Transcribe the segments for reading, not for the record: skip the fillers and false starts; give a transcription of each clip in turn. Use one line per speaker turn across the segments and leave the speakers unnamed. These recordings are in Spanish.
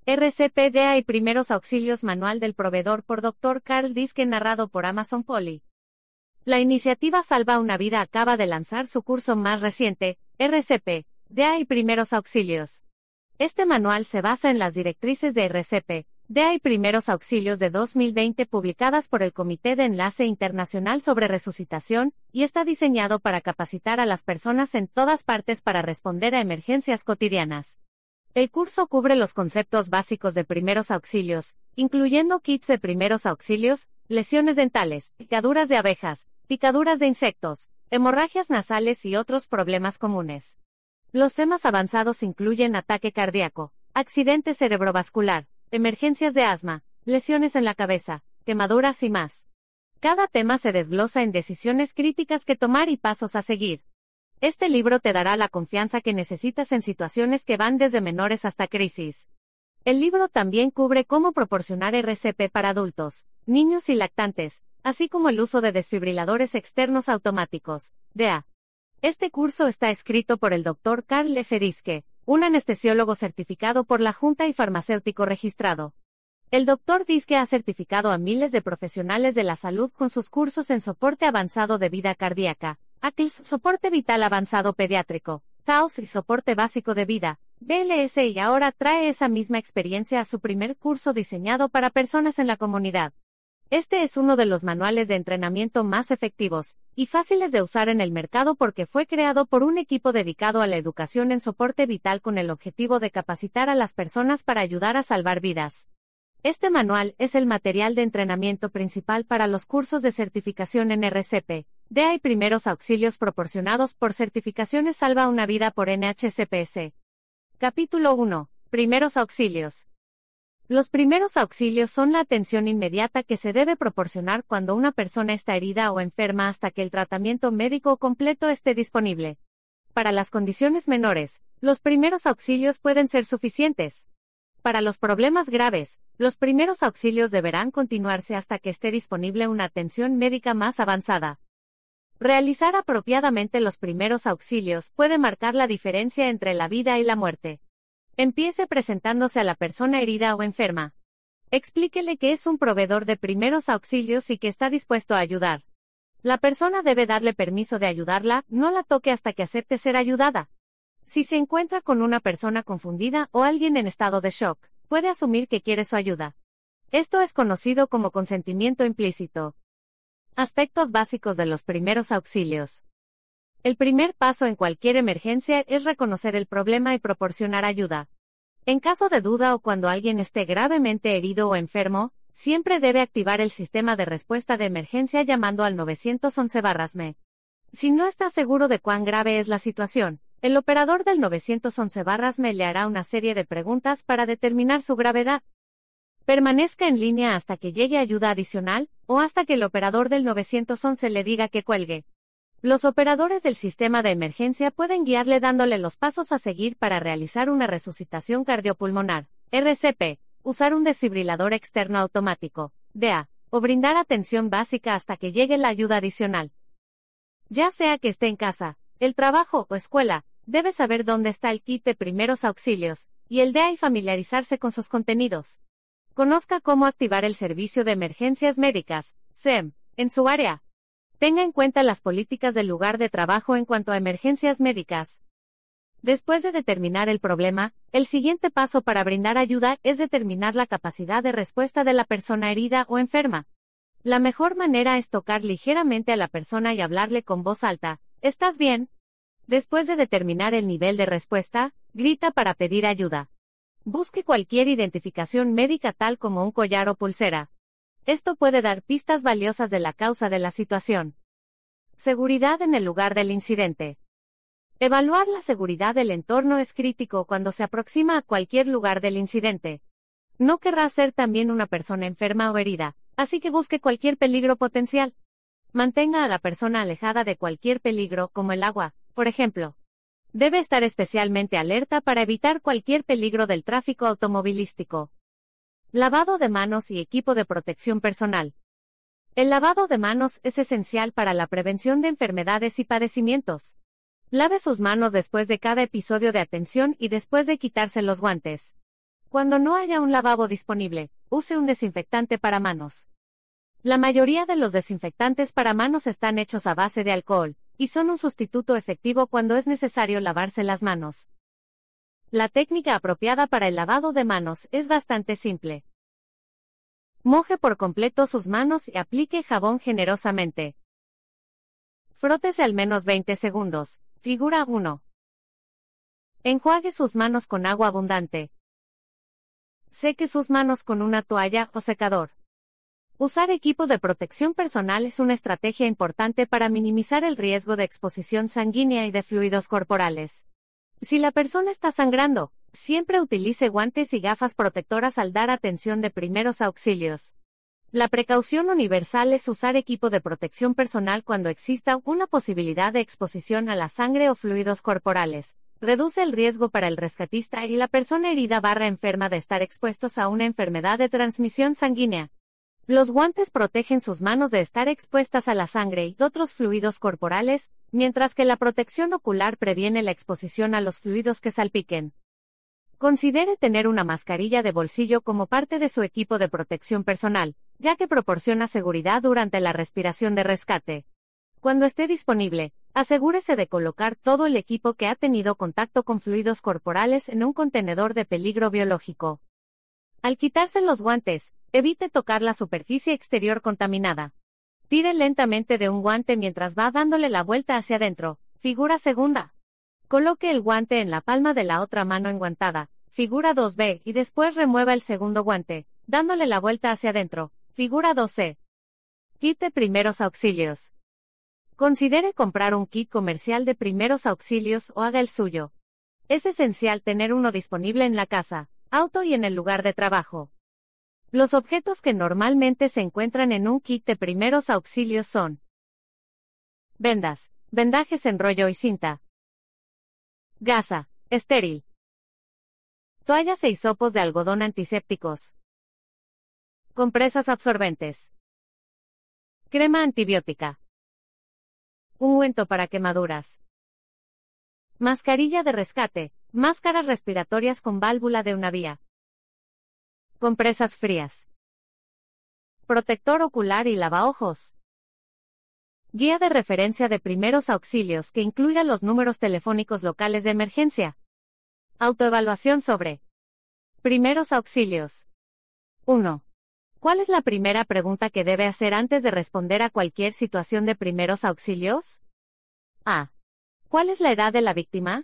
RCPDA y Primeros Auxilios Manual del Proveedor por Dr. Carl Diske, narrado por Amazon Polly. La iniciativa Salva una Vida acaba de lanzar su curso más reciente, RCP-DA y Primeros Auxilios. Este manual se basa en las directrices de RCP-DA y Primeros Auxilios de 2020 publicadas por el Comité de Enlace Internacional sobre Resucitación, y está diseñado para capacitar a las personas en todas partes para responder a emergencias cotidianas. El curso cubre los conceptos básicos de primeros auxilios, incluyendo kits de primeros auxilios, lesiones dentales, picaduras de abejas, picaduras de insectos, hemorragias nasales y otros problemas comunes. Los temas avanzados incluyen ataque cardíaco, accidente cerebrovascular, emergencias de asma, lesiones en la cabeza, quemaduras y más. Cada tema se desglosa en decisiones críticas que tomar y pasos a seguir. Este libro te dará la confianza que necesitas en situaciones que van desde menores hasta crisis. El libro también cubre cómo proporcionar RCP para adultos, niños y lactantes, así como el uso de desfibriladores externos automáticos, DEA. Este curso está escrito por el Dr. Carl F. Diske, un anestesiólogo certificado por la Junta y farmacéutico registrado. El Dr. Diske ha certificado a miles de profesionales de la salud con sus cursos en soporte avanzado de vida cardíaca, ACLS, soporte vital avanzado pediátrico, TAOS y soporte básico de vida, BLS, y ahora trae esa misma experiencia a su primer curso diseñado para personas en la comunidad. Este es uno de los manuales de entrenamiento más efectivos y fáciles de usar en el mercado porque fue creado por un equipo dedicado a la educación en soporte vital con el objetivo de capacitar a las personas para ayudar a salvar vidas. Este manual es el material de entrenamiento principal para los cursos de certificación en RCP-DA y Primeros Auxilios proporcionados por Certificaciones Salva una Vida por NHCPS. Capítulo 1. Primeros Auxilios. Los primeros auxilios son la atención inmediata que se debe proporcionar cuando una persona está herida o enferma hasta que el tratamiento médico completo esté disponible. Para las condiciones menores, los primeros auxilios pueden ser suficientes. Para los problemas graves, los primeros auxilios deberán continuarse hasta que esté disponible una atención médica más avanzada. Realizar apropiadamente los primeros auxilios puede marcar la diferencia entre la vida y la muerte. Empiece presentándose a la persona herida o enferma. Explíquele que es un proveedor de primeros auxilios y que está dispuesto a ayudar. La persona debe darle permiso de ayudarla, no la toque hasta que acepte ser ayudada. Si se encuentra con una persona confundida o alguien en estado de shock, puede asumir que quiere su ayuda. Esto es conocido como consentimiento implícito. Aspectos básicos de los primeros auxilios. El primer paso en cualquier emergencia es reconocer el problema y proporcionar ayuda. En caso de duda o cuando alguien esté gravemente herido o enfermo, siempre debe activar el sistema de respuesta de emergencia llamando al 911-SME. Si no está seguro de cuán grave es la situación, el operador del 911-SME le hará una serie de preguntas para determinar su gravedad. Permanezca en línea hasta que llegue ayuda adicional, o hasta que el operador del 911 le diga que cuelgue. Los operadores del sistema de emergencia pueden guiarle dándole los pasos a seguir para realizar una resucitación cardiopulmonar, RCP, usar un desfibrilador externo automático, DEA, o brindar atención básica hasta que llegue la ayuda adicional. Ya sea que esté en casa, el trabajo o escuela, debe saber dónde está el kit de primeros auxilios, y el DEA y familiarizarse con sus contenidos. Conozca cómo activar el Servicio de Emergencias Médicas, SEM, en su área. Tenga en cuenta las políticas del lugar de trabajo en cuanto a emergencias médicas. Después de determinar el problema, el siguiente paso para brindar ayuda es determinar la capacidad de respuesta de la persona herida o enferma. La mejor manera es tocar ligeramente a la persona y hablarle con voz alta, ¿estás bien? Después de determinar el nivel de respuesta, grita para pedir ayuda. Busque cualquier identificación médica tal como un collar o pulsera. Esto puede dar pistas valiosas de la causa de la situación. Seguridad en el lugar del incidente. Evaluar la seguridad del entorno es crítico cuando se aproxima a cualquier lugar del incidente. No querrá ser también una persona enferma o herida, así que busque cualquier peligro potencial. Mantenga a la persona alejada de cualquier peligro, como el agua, por ejemplo. Debe estar especialmente alerta para evitar cualquier peligro del tráfico automovilístico. Lavado de manos y equipo de protección personal. El lavado de manos es esencial para la prevención de enfermedades y padecimientos. Lave sus manos después de cada episodio de atención y después de quitarse los guantes. Cuando no haya un lavabo disponible, use un desinfectante para manos. La mayoría de los desinfectantes para manos están hechos a base de alcohol, y son un sustituto efectivo cuando es necesario lavarse las manos. La técnica apropiada para el lavado de manos es bastante simple. Moje por completo sus manos y aplique jabón generosamente. Frótese al menos 20 segundos. Figura 1. Enjuague sus manos con agua abundante. Seque sus manos con una toalla o secador. Usar equipo de protección personal es una estrategia importante para minimizar el riesgo de exposición sanguínea y de fluidos corporales. Si la persona está sangrando, siempre utilice guantes y gafas protectoras al dar atención de primeros auxilios. La precaución universal es usar equipo de protección personal cuando exista una posibilidad de exposición a la sangre o fluidos corporales. Reduce el riesgo para el rescatista y la persona herida / enferma de estar expuestos a una enfermedad de transmisión sanguínea. Los guantes protegen sus manos de estar expuestas a la sangre y otros fluidos corporales, mientras que la protección ocular previene la exposición a los fluidos que salpiquen. Considere tener una mascarilla de bolsillo como parte de su equipo de protección personal, ya que proporciona seguridad durante la respiración de rescate. Cuando esté disponible, asegúrese de colocar todo el equipo que ha tenido contacto con fluidos corporales en un contenedor de peligro biológico. Al quitarse los guantes, evite tocar la superficie exterior contaminada. Tire lentamente de un guante mientras va dándole la vuelta hacia adentro. Figura 2. Coloque el guante en la palma de la otra mano enguantada. Figura 2b y después remueva el segundo guante, dándole la vuelta hacia adentro. Figura 2c. Kit de primeros auxilios. Considere comprar un kit comercial de primeros auxilios o haga el suyo. Es esencial tener uno disponible en la casa, auto y en el lugar de trabajo. Los objetos que normalmente se encuentran en un kit de primeros auxilios son vendas, vendajes en rollo y cinta, gasa, estéril, toallas e hisopos de algodón antisépticos, compresas absorbentes, crema antibiótica, ungüento para quemaduras, mascarilla de rescate, máscaras respiratorias con válvula de una vía, compresas frías, protector ocular y lavaojos. Guía de referencia de primeros auxilios que incluya los números telefónicos locales de emergencia. Autoevaluación sobre primeros auxilios. 1. ¿Cuál es la primera pregunta que debe hacer antes de responder a cualquier situación de primeros auxilios? A. ¿Cuál es la edad de la víctima?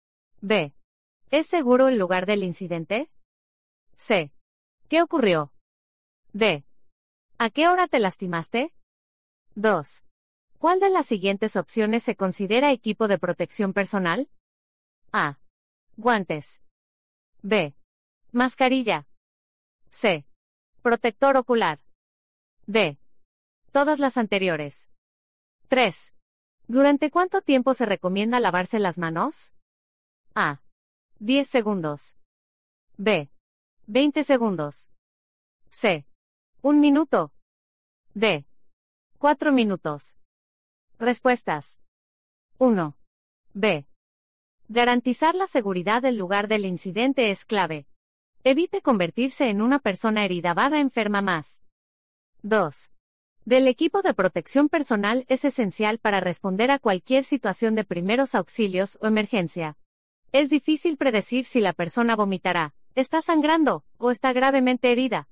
B. ¿Es seguro el lugar del incidente? C. ¿Qué ocurrió? D. ¿A qué hora te lastimaste? 2. ¿Cuál de las siguientes opciones se considera equipo de protección personal? A. Guantes. B. Mascarilla. C. Protector ocular. D. Todas las anteriores. 3. ¿Durante cuánto tiempo se recomienda lavarse las manos? A. 10 segundos. B. 20 segundos. C. 1 minuto. D. 4 minutos. Respuestas. 1. B. Garantizar la seguridad del lugar del incidente es clave. Evite convertirse en una persona herida / enferma más. 2. Del equipo de protección personal es esencial para responder a cualquier situación de primeros auxilios o emergencia. Es difícil predecir si la persona vomitará, está sangrando, o está gravemente herida.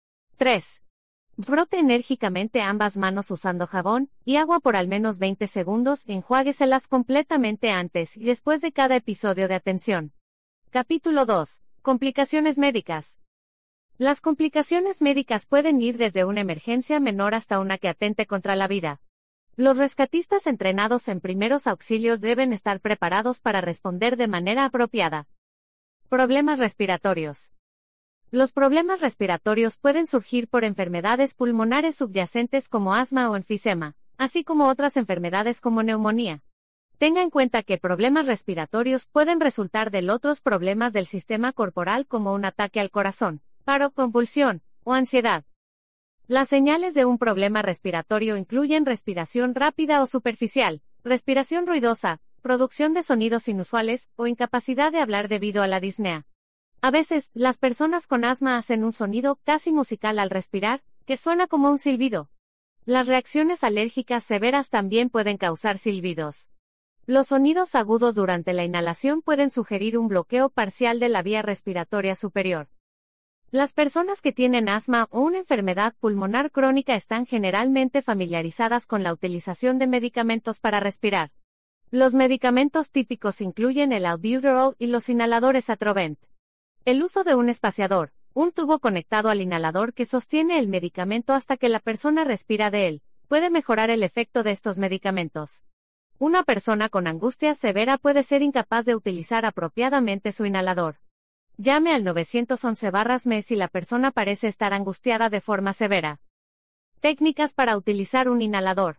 3. Frote enérgicamente ambas manos usando jabón y agua por al menos 20 segundos y enjuágueselas completamente antes y después de cada episodio de atención. Capítulo 2. Complicaciones médicas. Las complicaciones médicas pueden ir desde una emergencia menor hasta una que atente contra la vida. Los rescatistas entrenados en primeros auxilios deben estar preparados para responder de manera apropiada. Problemas respiratorios. Los problemas respiratorios pueden surgir por enfermedades pulmonares subyacentes como asma o enfisema, así como otras enfermedades como neumonía. Tenga en cuenta que problemas respiratorios pueden resultar de otros problemas del sistema corporal como un ataque al corazón, paro, convulsión, o ansiedad. Las señales de un problema respiratorio incluyen respiración rápida o superficial, respiración ruidosa, producción de sonidos inusuales, o incapacidad de hablar debido a la disnea. A veces, las personas con asma hacen un sonido casi musical al respirar, que suena como un silbido. Las reacciones alérgicas severas también pueden causar silbidos. Los sonidos agudos durante la inhalación pueden sugerir un bloqueo parcial de la vía respiratoria superior. Las personas que tienen asma o una enfermedad pulmonar crónica están generalmente familiarizadas con la utilización de medicamentos para respirar. Los medicamentos típicos incluyen el albuterol y los inhaladores Atrovent. El uso de un espaciador, un tubo conectado al inhalador que sostiene el medicamento hasta que la persona respira de él, puede mejorar el efecto de estos medicamentos. Una persona con angustia severa puede ser incapaz de utilizar apropiadamente su inhalador. Llame al 911-ME si la persona parece estar angustiada de forma severa. Técnicas para utilizar un inhalador.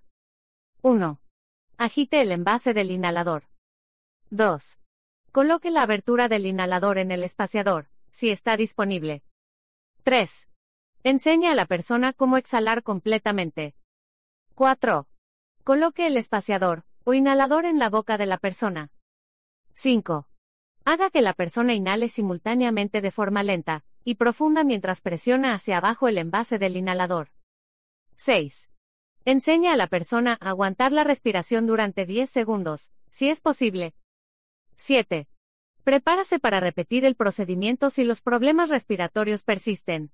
1. Agite el envase del inhalador. 2. Coloque la abertura del inhalador en el espaciador, si está disponible. 3. Enseñe a la persona cómo exhalar completamente. 4. Coloque el espaciador o inhalador en la boca de la persona. 5. Haga que la persona inhale simultáneamente de forma lenta y profunda mientras presiona hacia abajo el envase del inhalador. 6. Enseñe a la persona a aguantar la respiración durante 10 segundos, si es posible. 7. Prepárase para repetir el procedimiento si los problemas respiratorios persisten.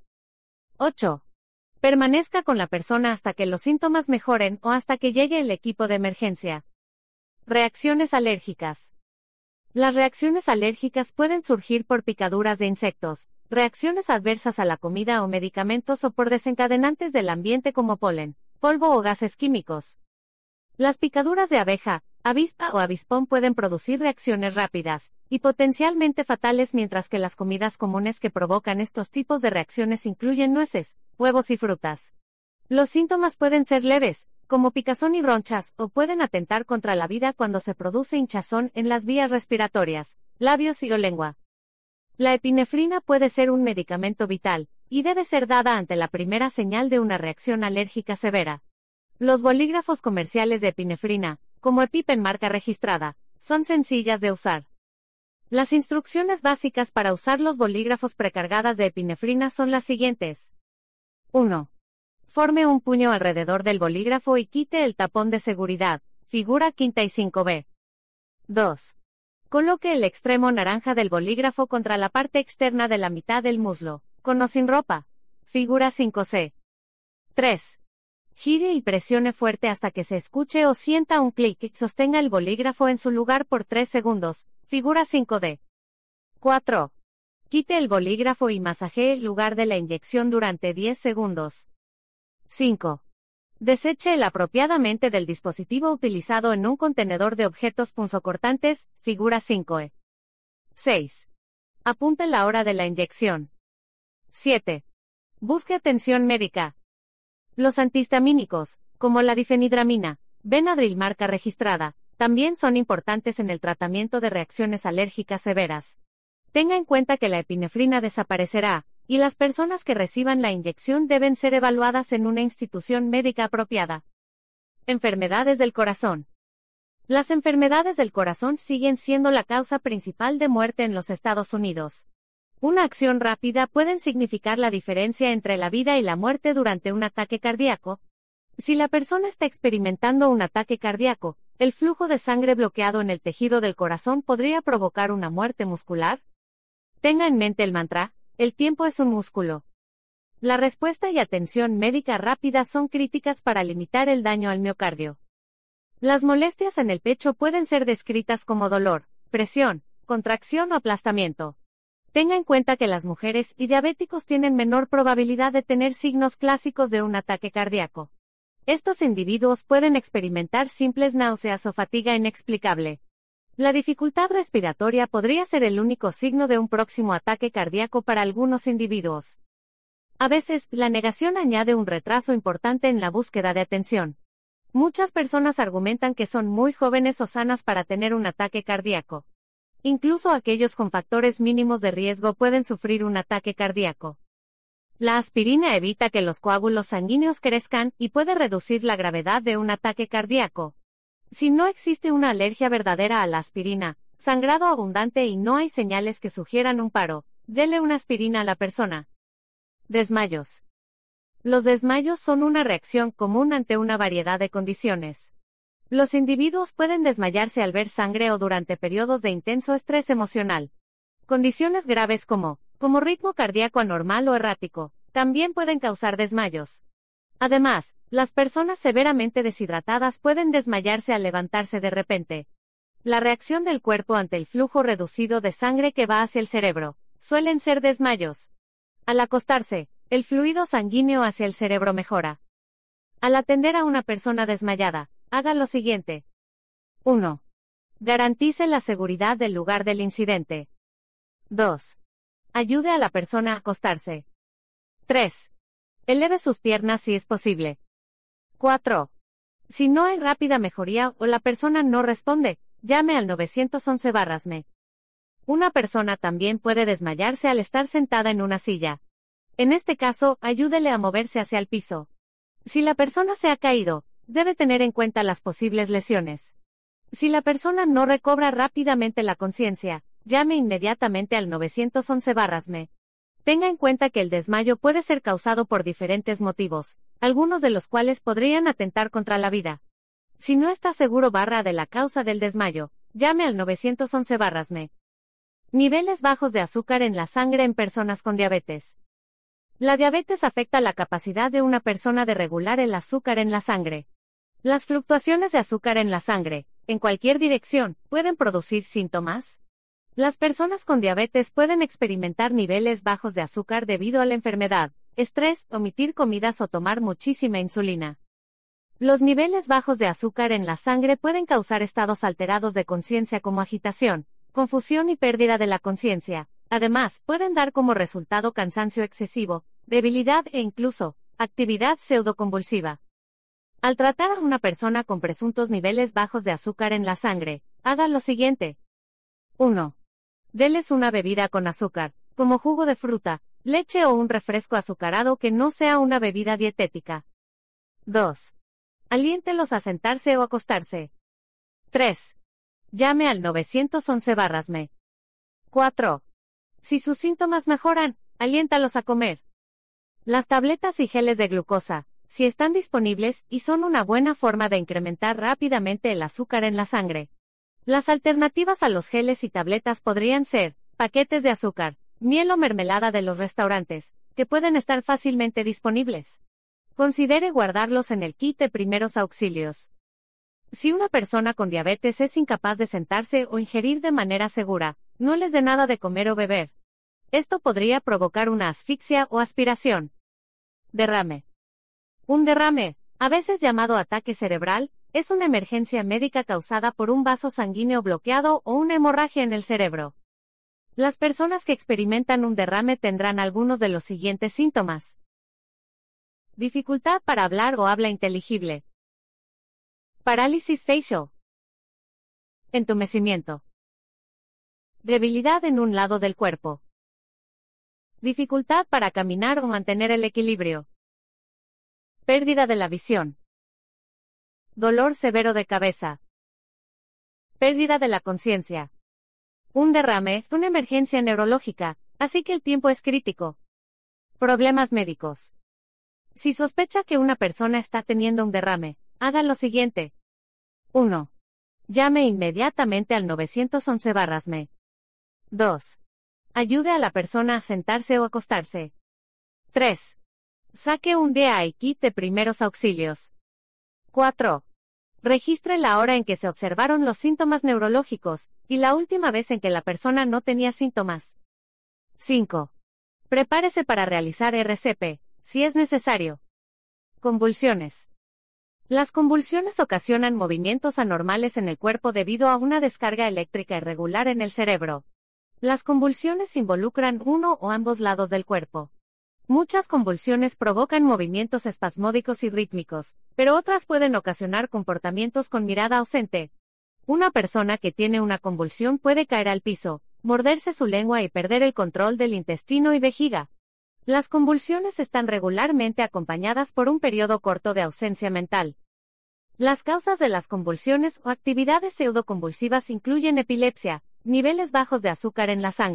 8. Permanezca con la persona hasta que los síntomas mejoren o hasta que llegue el equipo de emergencia. Reacciones alérgicas. Las reacciones alérgicas pueden surgir por picaduras de insectos, reacciones adversas a la comida o medicamentos o por desencadenantes del ambiente como polen, polvo o gases químicos. Las picaduras de abeja, avispa o avispón pueden producir reacciones rápidas y potencialmente fatales, mientras que las comidas comunes que provocan estos tipos de reacciones incluyen nueces, huevos y frutas. Los síntomas pueden ser leves, como picazón y ronchas, o pueden atentar contra la vida cuando se produce hinchazón en las vías respiratorias, labios y o lengua. La epinefrina puede ser un medicamento vital, y debe ser dada ante la primera señal de una reacción alérgica severa. Los bolígrafos comerciales de epinefrina, como EpiPen marca registrada, son sencillas de usar. Las instrucciones básicas para usar los bolígrafos precargadas de epinefrina son las siguientes. 1. Forme un puño alrededor del bolígrafo y quite el tapón de seguridad, figura quinta y 5b. 2. Coloque el extremo naranja del bolígrafo contra la parte externa de la mitad del muslo, con o sin ropa, figura 5c. 3. Gire y presione fuerte hasta que se escuche o sienta un clic y sostenga el bolígrafo en su lugar por 3 segundos, figura 5d. 4. Quite el bolígrafo y masajee el lugar de la inyección durante 10 segundos. 5. Deseche apropiadamente del dispositivo utilizado en un contenedor de objetos punzocortantes, figura 5e. 6. Apunte la hora de la inyección. 7. Busque atención médica. Los antihistamínicos, como la difenidramina, Benadryl marca registrada, también son importantes en el tratamiento de reacciones alérgicas severas. Tenga en cuenta que la epinefrina desaparecerá, y las personas que reciban la inyección deben ser evaluadas en una institución médica apropiada. Enfermedades del corazón. Las enfermedades del corazón siguen siendo la causa principal de muerte en los Estados Unidos. Una acción rápida puede significar la diferencia entre la vida y la muerte durante un ataque cardíaco. Si la persona está experimentando un ataque cardíaco, el flujo de sangre bloqueado en el tejido del corazón podría provocar una muerte muscular. Tenga en mente el mantra: el tiempo es un músculo. La respuesta y atención médica rápida son críticas para limitar el daño al miocardio. Las molestias en el pecho pueden ser descritas como dolor, presión, contracción o aplastamiento. Tenga en cuenta que las mujeres y diabéticos tienen menor probabilidad de tener signos clásicos de un ataque cardíaco. Estos individuos pueden experimentar simples náuseas o fatiga inexplicable. La dificultad respiratoria podría ser el único signo de un próximo ataque cardíaco para algunos individuos. A veces, la negación añade un retraso importante en la búsqueda de atención. Muchas personas argumentan que son muy jóvenes o sanas para tener un ataque cardíaco. Incluso aquellos con factores mínimos de riesgo pueden sufrir un ataque cardíaco. La aspirina evita que los coágulos sanguíneos crezcan y puede reducir la gravedad de un ataque cardíaco. Si no existe una alergia verdadera a la aspirina, sangrado abundante y no hay señales que sugieran un paro, Dele una aspirina a la persona. Desmayos. Los desmayos son una reacción común ante una variedad de condiciones. Los individuos pueden desmayarse al ver sangre o durante periodos de intenso estrés emocional. Condiciones graves como ritmo cardíaco anormal o errático, también pueden causar desmayos. Además, las personas severamente deshidratadas pueden desmayarse al levantarse de repente. La reacción del cuerpo ante el flujo reducido de sangre que va hacia el cerebro suelen ser desmayos. Al acostarse, el fluido sanguíneo hacia el cerebro mejora. Al atender a una persona desmayada, haga lo siguiente. 1. Garantice la seguridad del lugar del incidente. 2. Ayude a la persona a acostarse. 3. Eleve sus piernas si es posible. 4. Si no hay rápida mejoría o la persona no responde, llame al 911-ME. Una persona también puede desmayarse al estar sentada en una silla. En este caso, ayúdele a moverse hacia el piso. Si la persona se ha caído, debe tener en cuenta las posibles lesiones. Si la persona no recobra rápidamente la conciencia, llame inmediatamente al 911-ME. Tenga en cuenta que el desmayo puede ser causado por diferentes motivos, algunos de los cuales podrían atentar contra la vida. Si no está seguro de la causa del desmayo, llame al 911-ME. Niveles bajos de azúcar en la sangre en personas con diabetes. La diabetes afecta la capacidad de una persona de regular el azúcar en la sangre. Las fluctuaciones de azúcar en la sangre, en cualquier dirección, pueden producir síntomas. Las personas con diabetes pueden experimentar niveles bajos de azúcar debido a la enfermedad, estrés, omitir comidas o tomar muchísima insulina. Los niveles bajos de azúcar en la sangre pueden causar estados alterados de conciencia como agitación, confusión y pérdida de la conciencia. Además, pueden dar como resultado cansancio excesivo, debilidad e incluso, actividad pseudoconvulsiva. Al tratar a una persona con presuntos niveles bajos de azúcar en la sangre, haga lo siguiente. 1. Deles una bebida con azúcar, como jugo de fruta, leche o un refresco azucarado que no sea una bebida dietética. 2. Aliéntelos a sentarse o acostarse. 3. Llame al 911-ME. 4. Si sus síntomas mejoran, aliéntalos a comer. Las tabletas y geles de glucosa, si están disponibles, y son una buena forma de incrementar rápidamente el azúcar en la sangre. Las alternativas a los geles y tabletas podrían ser paquetes de azúcar, miel o mermelada de los restaurantes, que pueden estar fácilmente disponibles. Considere guardarlos en el kit de primeros auxilios. Si una persona con diabetes es incapaz de sentarse o ingerir de manera segura, no les dé nada de comer o beber. Esto podría provocar una asfixia o aspiración. Derrame. Un derrame, a veces llamado ataque cerebral, es una emergencia médica causada por un vaso sanguíneo bloqueado o una hemorragia en el cerebro. Las personas que experimentan un derrame tendrán algunos de los siguientes síntomas. Dificultad para hablar o habla inteligible. Parálisis facial. Entumecimiento. Debilidad en un lado del cuerpo. Dificultad para caminar o mantener el equilibrio. Pérdida de la visión. Dolor severo de cabeza. Pérdida de la conciencia. Un derrame es una emergencia neurológica, así que el tiempo es crítico. Problemas médicos. Si sospecha que una persona está teniendo un derrame, haga lo siguiente. 1. Llame inmediatamente al 911-ME. 2. Ayude a la persona a sentarse o acostarse. 3. Saque un DAI kit de primeros auxilios. 4. Registre la hora en que se observaron los síntomas neurológicos, y la última vez en que la persona no tenía síntomas. 5. Prepárese para realizar RCP, si es necesario. Convulsiones. Las convulsiones ocasionan movimientos anormales en el cuerpo debido a una descarga eléctrica irregular en el cerebro. Las convulsiones involucran uno o ambos lados del cuerpo. Muchas convulsiones provocan movimientos espasmódicos y rítmicos, pero otras pueden ocasionar comportamientos con mirada ausente. Una persona que tiene una convulsión puede caer al piso, morderse su lengua y perder el control del intestino y vejiga. Las convulsiones están regularmente acompañadas por un periodo corto de ausencia mental. Las causas de las convulsiones o actividades pseudoconvulsivas incluyen epilepsia, niveles bajos de azúcar en la sangre,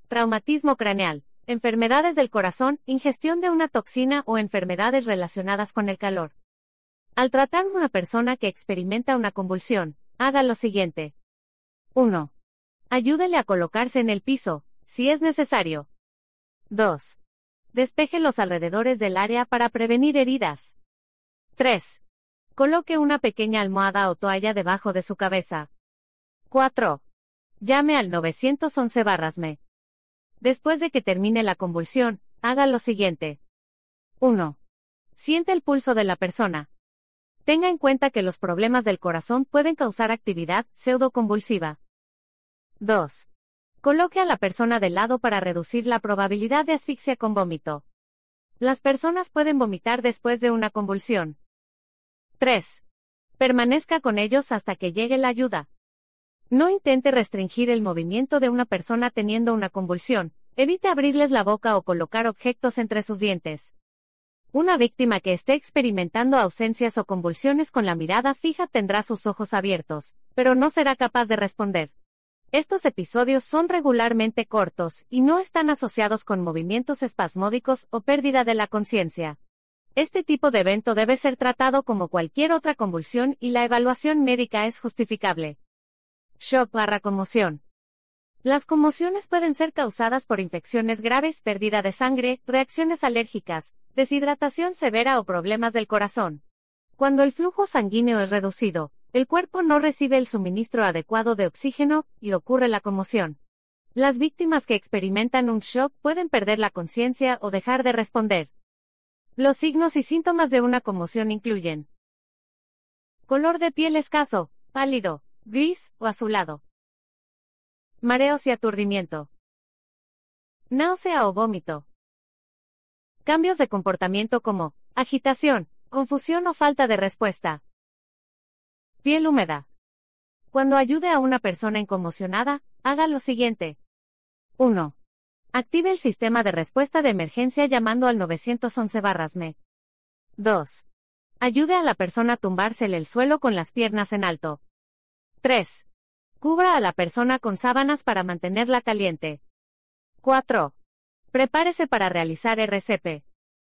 traumatismo craneal, enfermedades del corazón, ingestión de una toxina o enfermedades relacionadas con el calor. Al tratar a una persona que experimenta una convulsión, haga lo siguiente. 1. Ayúdele a colocarse en el piso, si es necesario. 2. Despeje los alrededores del área para prevenir heridas. 3. Coloque una pequeña almohada o toalla debajo de su cabeza. 4. Llame al 911-ME. Después de que termine la convulsión, haga lo siguiente. 1. Siente el pulso de la persona. Tenga en cuenta que los problemas del corazón pueden causar actividad pseudoconvulsiva. 2. Coloque a la persona de lado para reducir la probabilidad de asfixia con vómito. Las personas pueden vomitar después de una convulsión. 3. Permanezca con ellos hasta que llegue la ayuda. No intente restringir el movimiento de una persona teniendo una convulsión, evite abrirles la boca o colocar objetos entre sus dientes. Una víctima que esté experimentando ausencias o convulsiones con la mirada fija tendrá sus ojos abiertos, pero no será capaz de responder. Estos episodios son regularmente cortos y no están asociados con movimientos espasmódicos o pérdida de la conciencia. Este tipo de evento debe ser tratado como cualquier otra convulsión y la evaluación médica es justificable. Shock/conmoción. Las conmociones pueden ser causadas por infecciones graves, pérdida de sangre, reacciones alérgicas, deshidratación severa o problemas del corazón. Cuando el flujo sanguíneo es reducido, el cuerpo no recibe el suministro adecuado de oxígeno, y ocurre la conmoción. Las víctimas que experimentan un shock pueden perder la conciencia o dejar de responder. Los signos y síntomas de una conmoción incluyen color de piel escaso, pálido, gris o azulado, mareos y aturdimiento, náusea o vómito, cambios de comportamiento como agitación, confusión o falta de respuesta, piel húmeda. Cuando ayude a una persona conmocionada, haga lo siguiente. 1. Active el sistema de respuesta de emergencia llamando al 911-ME. 2. Ayude a la persona a tumbarse en el suelo con las piernas en alto. 3. Cubra a la persona con sábanas para mantenerla caliente. 4. Prepárese para realizar RCP.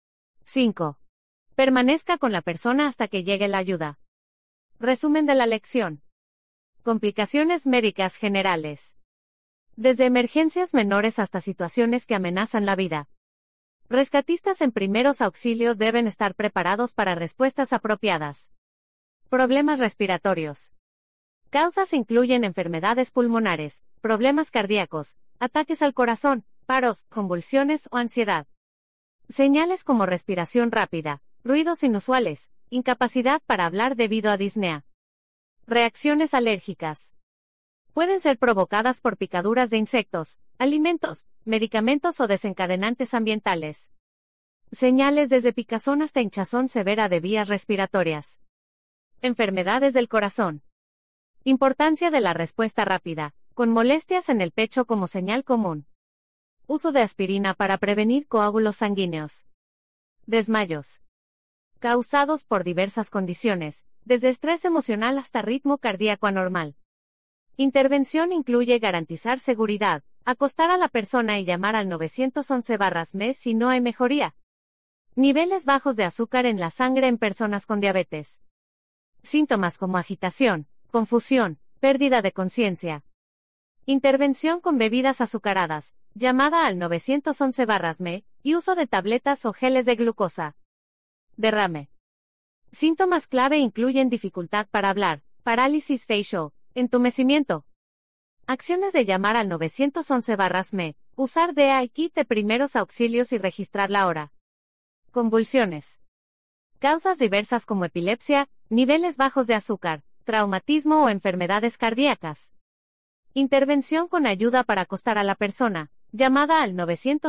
5. Permanezca con la persona hasta que llegue la ayuda. Resumen de la lección. Complicaciones médicas generales. Desde emergencias menores hasta situaciones que amenazan la vida. Rescatistas en primeros auxilios deben estar preparados para respuestas apropiadas. Problemas respiratorios. Causas incluyen enfermedades pulmonares, problemas cardíacos, ataques al corazón, paros, convulsiones o ansiedad. Señales como respiración rápida, ruidos inusuales, incapacidad para hablar debido a disnea. Reacciones alérgicas. Pueden ser provocadas por picaduras de insectos, alimentos, medicamentos o desencadenantes ambientales. Señales desde picazón hasta hinchazón severa de vías respiratorias. Enfermedades del corazón. Importancia de la respuesta rápida, con molestias en el pecho como señal común. Uso de aspirina para prevenir coágulos sanguíneos. Desmayos. Causados por diversas condiciones, desde estrés emocional hasta ritmo cardíaco anormal. Intervención incluye garantizar seguridad, acostar a la persona y llamar al 911-ME si no hay mejoría. Niveles bajos de azúcar en la sangre en personas con diabetes. Síntomas como agitación, confusión, pérdida de conciencia. Intervención con bebidas azucaradas, llamada al 911-ME, y uso de tabletas o geles de glucosa. Derrame. Síntomas clave incluyen dificultad para hablar, parálisis facial, entumecimiento. Acciones de llamar al 911-ME, usar DA Kit de primeros auxilios y registrar la hora. Convulsiones. Causas diversas como epilepsia, niveles bajos de azúcar, traumatismo o enfermedades cardíacas. Intervención con ayuda para acostar a la persona, llamada al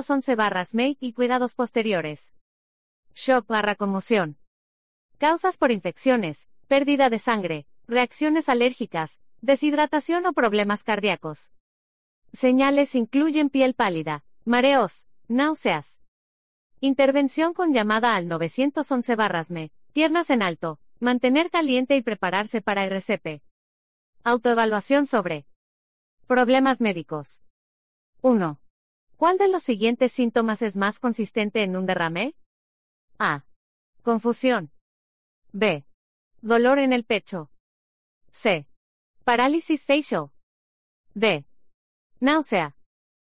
911-ME y cuidados posteriores. Shock/conmoción. Causas por infecciones, pérdida de sangre, reacciones alérgicas, deshidratación o problemas cardíacos. Señales incluyen piel pálida, mareos, náuseas. Intervención con llamada al 911-ME, piernas en alto, mantener caliente y prepararse para RCP. Autoevaluación sobre problemas médicos. 1. ¿Cuál de los siguientes síntomas es más consistente en un derrame? A. Confusión. B. Dolor en el pecho. C. Parálisis facial. D. Náusea.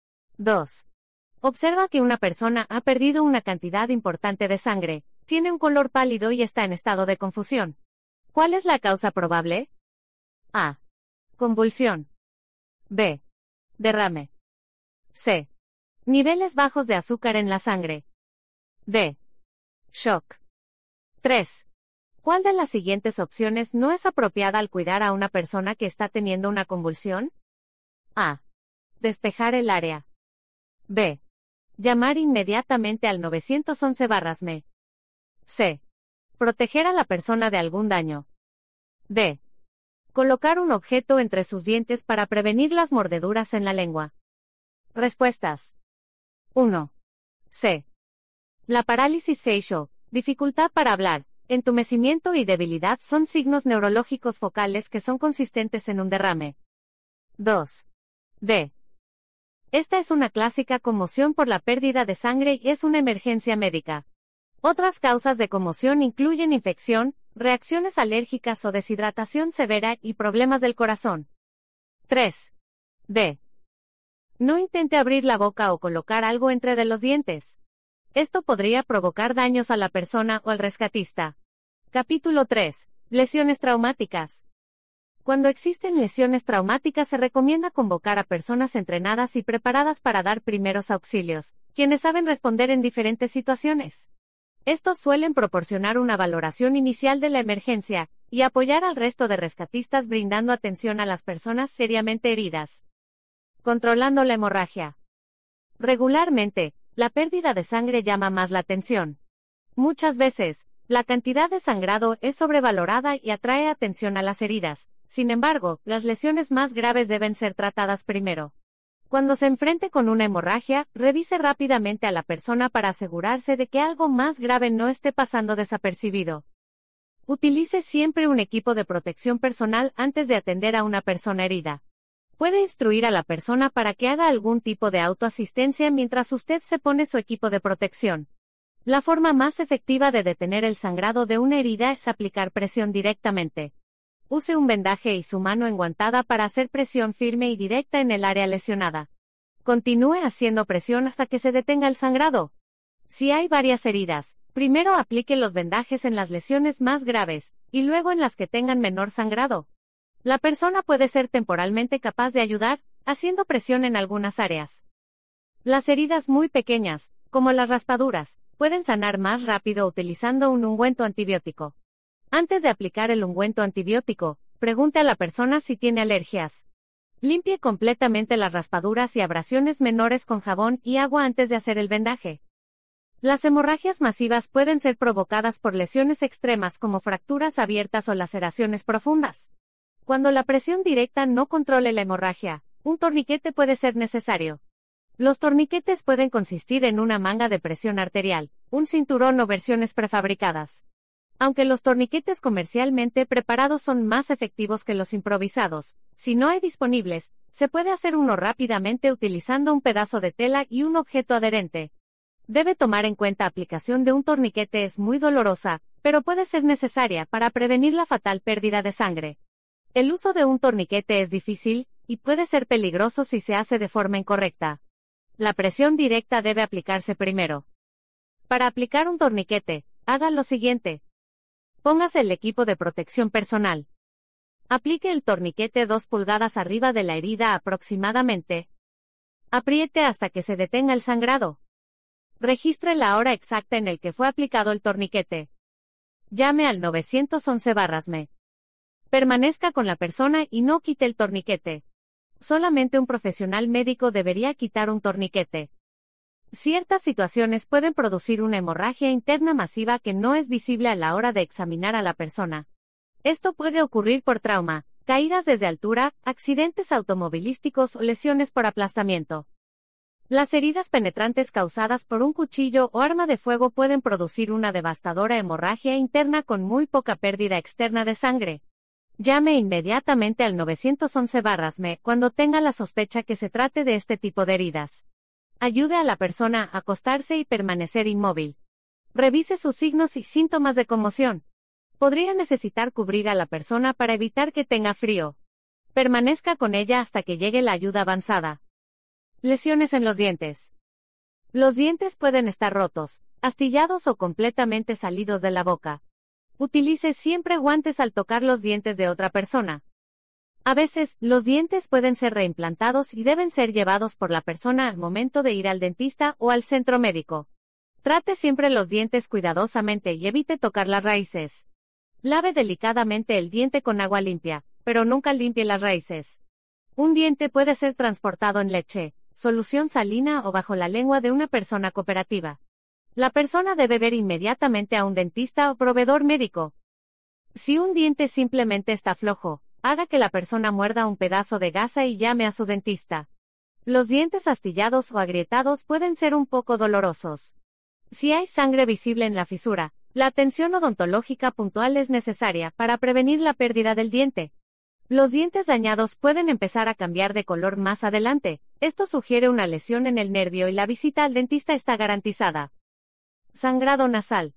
2. Observa que una persona ha perdido una cantidad importante de sangre, tiene un color pálido y está en estado de confusión. ¿Cuál es la causa probable? A. Convulsión. B. Derrame. C. Niveles bajos de azúcar en la sangre. D. Shock. 3. ¿Cuál de las siguientes opciones no es apropiada al cuidar a una persona que está teniendo una convulsión? A. Despejar el área. B. Llamar inmediatamente al 911-ME. C. Proteger a la persona de algún daño. D. Colocar un objeto entre sus dientes para prevenir las mordeduras en la lengua. Respuestas. 1. C. La parálisis facial, dificultad para hablar, entumecimiento y debilidad son signos neurológicos focales que son consistentes en un derrame. 2. D. Esta es una clásica conmoción por la pérdida de sangre y es una emergencia médica. Otras causas de conmoción incluyen infección, reacciones alérgicas o deshidratación severa y problemas del corazón. 3. D. No intente abrir la boca o colocar algo entre de los dientes. Esto podría provocar daños a la persona o al rescatista. Capítulo 3. Lesiones traumáticas. Cuando existen lesiones traumáticas se recomienda convocar a personas entrenadas y preparadas para dar primeros auxilios, quienes saben responder en diferentes situaciones. Estos suelen proporcionar una valoración inicial de la emergencia y apoyar al resto de rescatistas brindando atención a las personas seriamente heridas. Controlando la hemorragia. Regularmente, la pérdida de sangre llama más la atención. Muchas veces, la cantidad de sangrado es sobrevalorada y atrae atención a las heridas. Sin embargo, las lesiones más graves deben ser tratadas primero. Cuando se enfrente con una hemorragia, revise rápidamente a la persona para asegurarse de que algo más grave no esté pasando desapercibido. Utilice siempre un equipo de protección personal antes de atender a una persona herida. Puede instruir a la persona para que haga algún tipo de autoasistencia mientras usted se pone su equipo de protección. La forma más efectiva de detener el sangrado de una herida es aplicar presión directamente. Use un vendaje y su mano enguantada para hacer presión firme y directa en el área lesionada. Continúe haciendo presión hasta que se detenga el sangrado. Si hay varias heridas, primero aplique los vendajes en las lesiones más graves, y luego en las que tengan menor sangrado. La persona puede ser temporalmente capaz de ayudar, haciendo presión en algunas áreas. Las heridas muy pequeñas, como las raspaduras, pueden sanar más rápido utilizando un ungüento antibiótico. Antes de aplicar el ungüento antibiótico, pregunte a la persona si tiene alergias. Limpie completamente las raspaduras y abrasiones menores con jabón y agua antes de hacer el vendaje. Las hemorragias masivas pueden ser provocadas por lesiones extremas como fracturas abiertas o laceraciones profundas. Cuando la presión directa no controle la hemorragia, un torniquete puede ser necesario. Los torniquetes pueden consistir en una manga de presión arterial, un cinturón o versiones prefabricadas. Aunque los torniquetes comercialmente preparados son más efectivos que los improvisados, si no hay disponibles, se puede hacer uno rápidamente utilizando un pedazo de tela y un objeto adherente. Debe tomar en cuenta la aplicación de un torniquete es muy dolorosa, pero puede ser necesaria para prevenir la fatal pérdida de sangre. El uso de un torniquete es difícil, y puede ser peligroso si se hace de forma incorrecta. La presión directa debe aplicarse primero. Para aplicar un torniquete, haga lo siguiente. Póngase el equipo de protección personal. Aplique el torniquete 2 pulgadas arriba de la herida aproximadamente. Apriete hasta que se detenga el sangrado. Registre la hora exacta en la que fue aplicado el torniquete. Llame al 911-ME. Permanezca con la persona y no quite el torniquete. Solamente un profesional médico debería quitar un torniquete. Ciertas situaciones pueden producir una hemorragia interna masiva que no es visible a la hora de examinar a la persona. Esto puede ocurrir por trauma, caídas desde altura, accidentes automovilísticos o lesiones por aplastamiento. Las heridas penetrantes causadas por un cuchillo o arma de fuego pueden producir una devastadora hemorragia interna con muy poca pérdida externa de sangre. Llame inmediatamente al 911-ME cuando tenga la sospecha que se trate de este tipo de heridas. Ayude a la persona a acostarse y permanecer inmóvil. Revise sus signos y síntomas de conmoción. Podría necesitar cubrir a la persona para evitar que tenga frío. Permanezca con ella hasta que llegue la ayuda avanzada. Lesiones en los dientes. Los dientes pueden estar rotos, astillados o completamente salidos de la boca. Utilice siempre guantes al tocar los dientes de otra persona. A veces, los dientes pueden ser reimplantados y deben ser llevados por la persona al momento de ir al dentista o al centro médico. Trate siempre los dientes cuidadosamente y evite tocar las raíces. Lave delicadamente el diente con agua limpia, pero nunca limpie las raíces. Un diente puede ser transportado en leche, solución salina o bajo la lengua de una persona cooperativa. La persona debe ver inmediatamente a un dentista o proveedor médico. Si un diente simplemente está flojo, haga que la persona muerda un pedazo de gasa y llame a su dentista. Los dientes astillados o agrietados pueden ser un poco dolorosos. Si hay sangre visible en la fisura, la atención odontológica puntual es necesaria para prevenir la pérdida del diente. Los dientes dañados pueden empezar a cambiar de color más adelante. Esto sugiere una lesión en el nervio y la visita al dentista está garantizada. Sangrado nasal.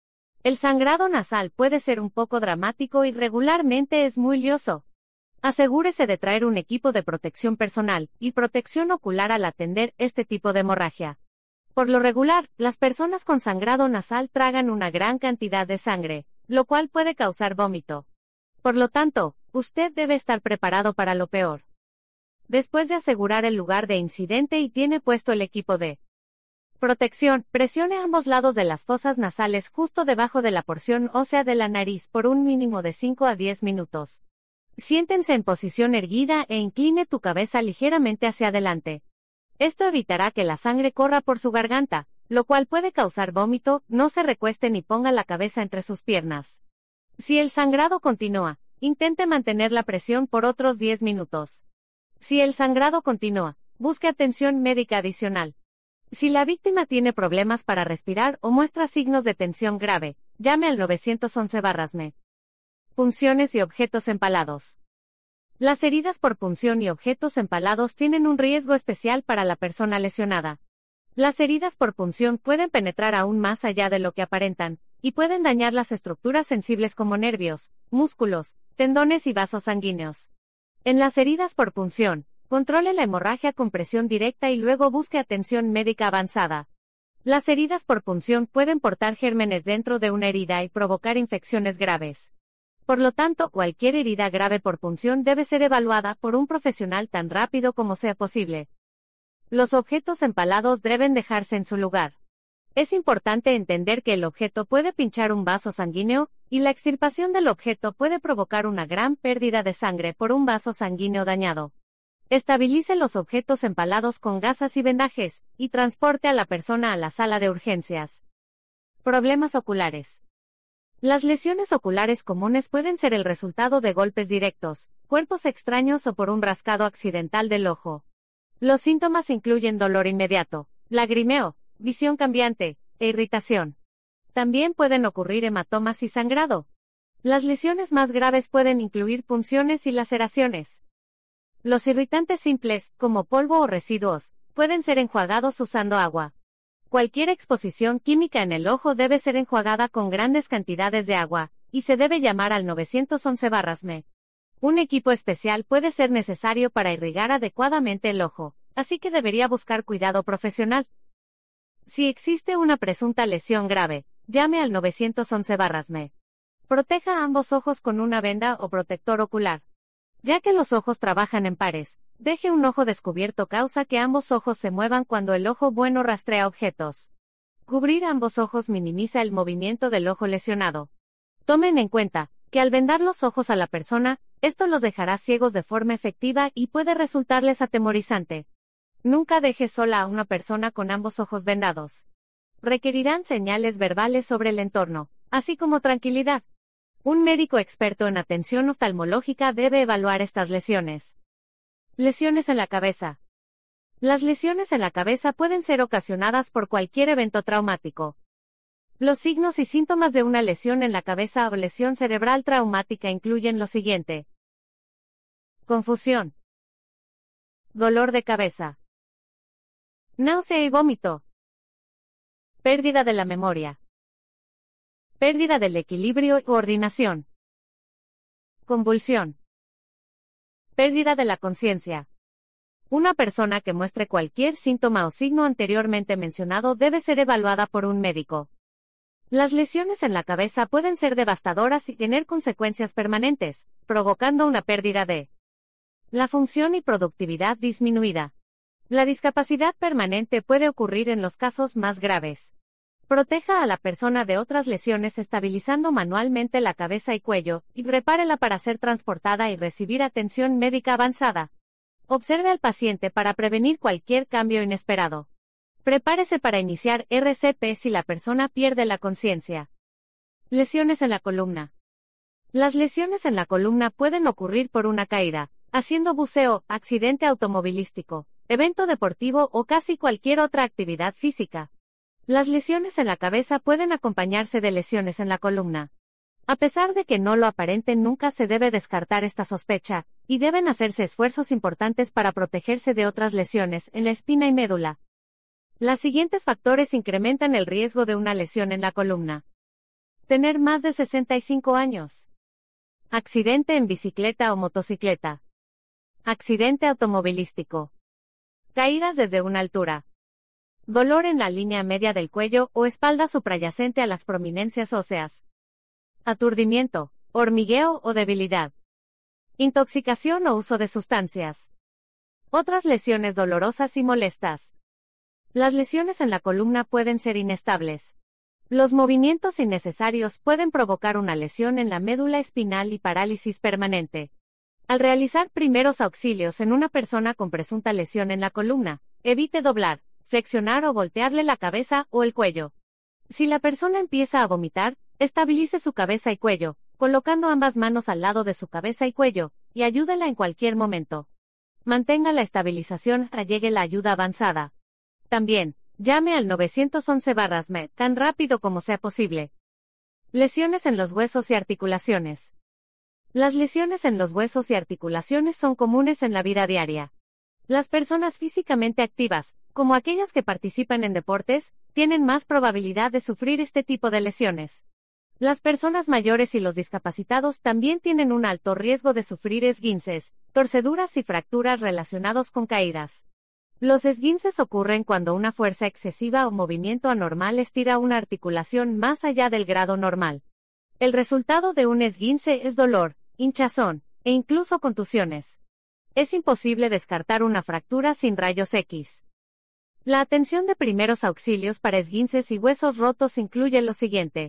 El sangrado nasal puede ser un poco dramático y regularmente es muy lioso. Asegúrese de traer un equipo de protección personal y protección ocular al atender este tipo de hemorragia. Por lo regular, las personas con sangrado nasal tragan una gran cantidad de sangre, lo cual puede causar vómito. Por lo tanto, usted debe estar preparado para lo peor. Después de asegurar el lugar de incidente y tiene puesto el equipo de protección, presione ambos lados de las fosas nasales justo debajo de la porción ósea de la nariz por un mínimo de 5 a 10 minutos. Siéntense en posición erguida e incline tu cabeza ligeramente hacia adelante. Esto evitará que la sangre corra por su garganta, lo cual puede causar vómito. No se recueste ni ponga la cabeza entre sus piernas. Si el sangrado continúa, intente mantener la presión por otros 10 minutos. Si el sangrado continúa, busque atención médica adicional. Si la víctima tiene problemas para respirar o muestra signos de tensión grave, llame al 911-ME. Punciones y objetos empalados. Las heridas por punción y objetos empalados tienen un riesgo especial para la persona lesionada. Las heridas por punción pueden penetrar aún más allá de lo que aparentan, y pueden dañar las estructuras sensibles como nervios, músculos, tendones y vasos sanguíneos. En las heridas por punción, controle la hemorragia con presión directa y luego busque atención médica avanzada. Las heridas por punción pueden portar gérmenes dentro de una herida y provocar infecciones graves. Por lo tanto, cualquier herida grave por punción debe ser evaluada por un profesional tan rápido como sea posible. Los objetos empalados deben dejarse en su lugar. Es importante entender que el objeto puede pinchar un vaso sanguíneo, y la extirpación del objeto puede provocar una gran pérdida de sangre por un vaso sanguíneo dañado. Estabilice los objetos empalados con gasas y vendajes, y transporte a la persona a la sala de urgencias. Problemas oculares. Las lesiones oculares comunes pueden ser el resultado de golpes directos, cuerpos extraños o por un rascado accidental del ojo. Los síntomas incluyen dolor inmediato, lagrimeo, visión cambiante, e irritación. También pueden ocurrir hematomas y sangrado. Las lesiones más graves pueden incluir punciones y laceraciones. Los irritantes simples, como polvo o residuos, pueden ser enjuagados usando agua. Cualquier exposición química en el ojo debe ser enjuagada con grandes cantidades de agua, y se debe llamar al 911-ME. Un equipo especial puede ser necesario para irrigar adecuadamente el ojo, así que debería buscar cuidado profesional. Si existe una presunta lesión grave, llame al 911-ME. Proteja ambos ojos con una venda o protector ocular. Ya que los ojos trabajan en pares, deje un ojo descubierto causa que ambos ojos se muevan cuando el ojo bueno rastrea objetos. Cubrir ambos ojos minimiza el movimiento del ojo lesionado. Tomen en cuenta que al vendar los ojos a la persona, esto los dejará ciegos de forma efectiva y puede resultarles atemorizante. Nunca deje sola a una persona con ambos ojos vendados. Requerirán señales verbales sobre el entorno, así como tranquilidad. Un médico experto en atención oftalmológica debe evaluar estas lesiones. Lesiones en la cabeza. Las lesiones en la cabeza pueden ser ocasionadas por cualquier evento traumático. Los signos y síntomas de una lesión en la cabeza o lesión cerebral traumática incluyen lo siguiente: confusión, dolor de cabeza, náusea y vómito, pérdida de la memoria, pérdida del equilibrio y coordinación, convulsión, pérdida de la conciencia. Una persona que muestre cualquier síntoma o signo anteriormente mencionado debe ser evaluada por un médico. Las lesiones en la cabeza pueden ser devastadoras y tener consecuencias permanentes, provocando una pérdida de la función y productividad disminuida. La discapacidad permanente puede ocurrir en los casos más graves. Proteja a la persona de otras lesiones estabilizando manualmente la cabeza y cuello, y prepárela para ser transportada y recibir atención médica avanzada. Observe al paciente para prevenir cualquier cambio inesperado. Prepárese para iniciar RCP si la persona pierde la conciencia. Lesiones en la columna. Las lesiones en la columna pueden ocurrir por una caída, haciendo buceo, accidente automovilístico, evento deportivo o casi cualquier otra actividad física. Las lesiones en la cabeza pueden acompañarse de lesiones en la columna. A pesar de que no lo aparenten, nunca se debe descartar esta sospecha, y deben hacerse esfuerzos importantes para protegerse de otras lesiones en la espina y médula. Los siguientes factores incrementan el riesgo de una lesión en la columna. Tener más de 65 años. Accidente en bicicleta o motocicleta. Accidente automovilístico. Caídas desde una altura. Dolor en la línea media del cuello o espalda suprayacente a las prominencias óseas. Aturdimiento, hormigueo o debilidad. Intoxicación o uso de sustancias. Otras lesiones dolorosas y molestas. Las lesiones en la columna pueden ser inestables. Los movimientos innecesarios pueden provocar una lesión en la médula espinal y parálisis permanente. Al realizar primeros auxilios en una persona con presunta lesión en la columna, evite doblar, flexionar o voltearle la cabeza o el cuello. Si la persona empieza a vomitar, estabilice su cabeza y cuello, colocando ambas manos al lado de su cabeza y cuello, y ayúdela en cualquier momento. Mantenga la estabilización hasta llegue la ayuda avanzada. También, llame al 911-ME tan rápido como sea posible. Lesiones en los huesos y articulaciones. Las lesiones en los huesos y articulaciones son comunes en la vida diaria. Las personas físicamente activas, como aquellas que participan en deportes, tienen más probabilidad de sufrir este tipo de lesiones. Las personas mayores y los discapacitados también tienen un alto riesgo de sufrir esguinces, torceduras y fracturas relacionados con caídas. Los esguinces ocurren cuando una fuerza excesiva o movimiento anormal estira una articulación más allá del grado normal. El resultado de un esguince es dolor, hinchazón, e incluso contusiones. Es imposible descartar una fractura sin rayos X. La atención de primeros auxilios para esguinces y huesos rotos incluye lo siguiente.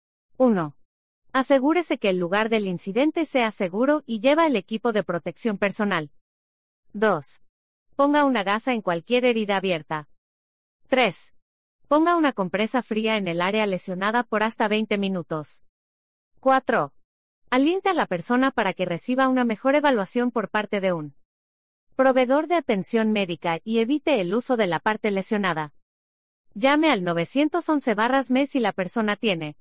1. Asegúrese que el lugar del incidente sea seguro y lleva el equipo de protección personal. 2. Ponga una gasa en cualquier herida abierta. 3. Ponga una compresa fría en el área lesionada por hasta 20 minutos. 4. Aliente a la persona para que reciba una mejor evaluación por parte de un proveedor de atención médica y evite el uso de la parte lesionada. Llame al 911-ME si la persona tiene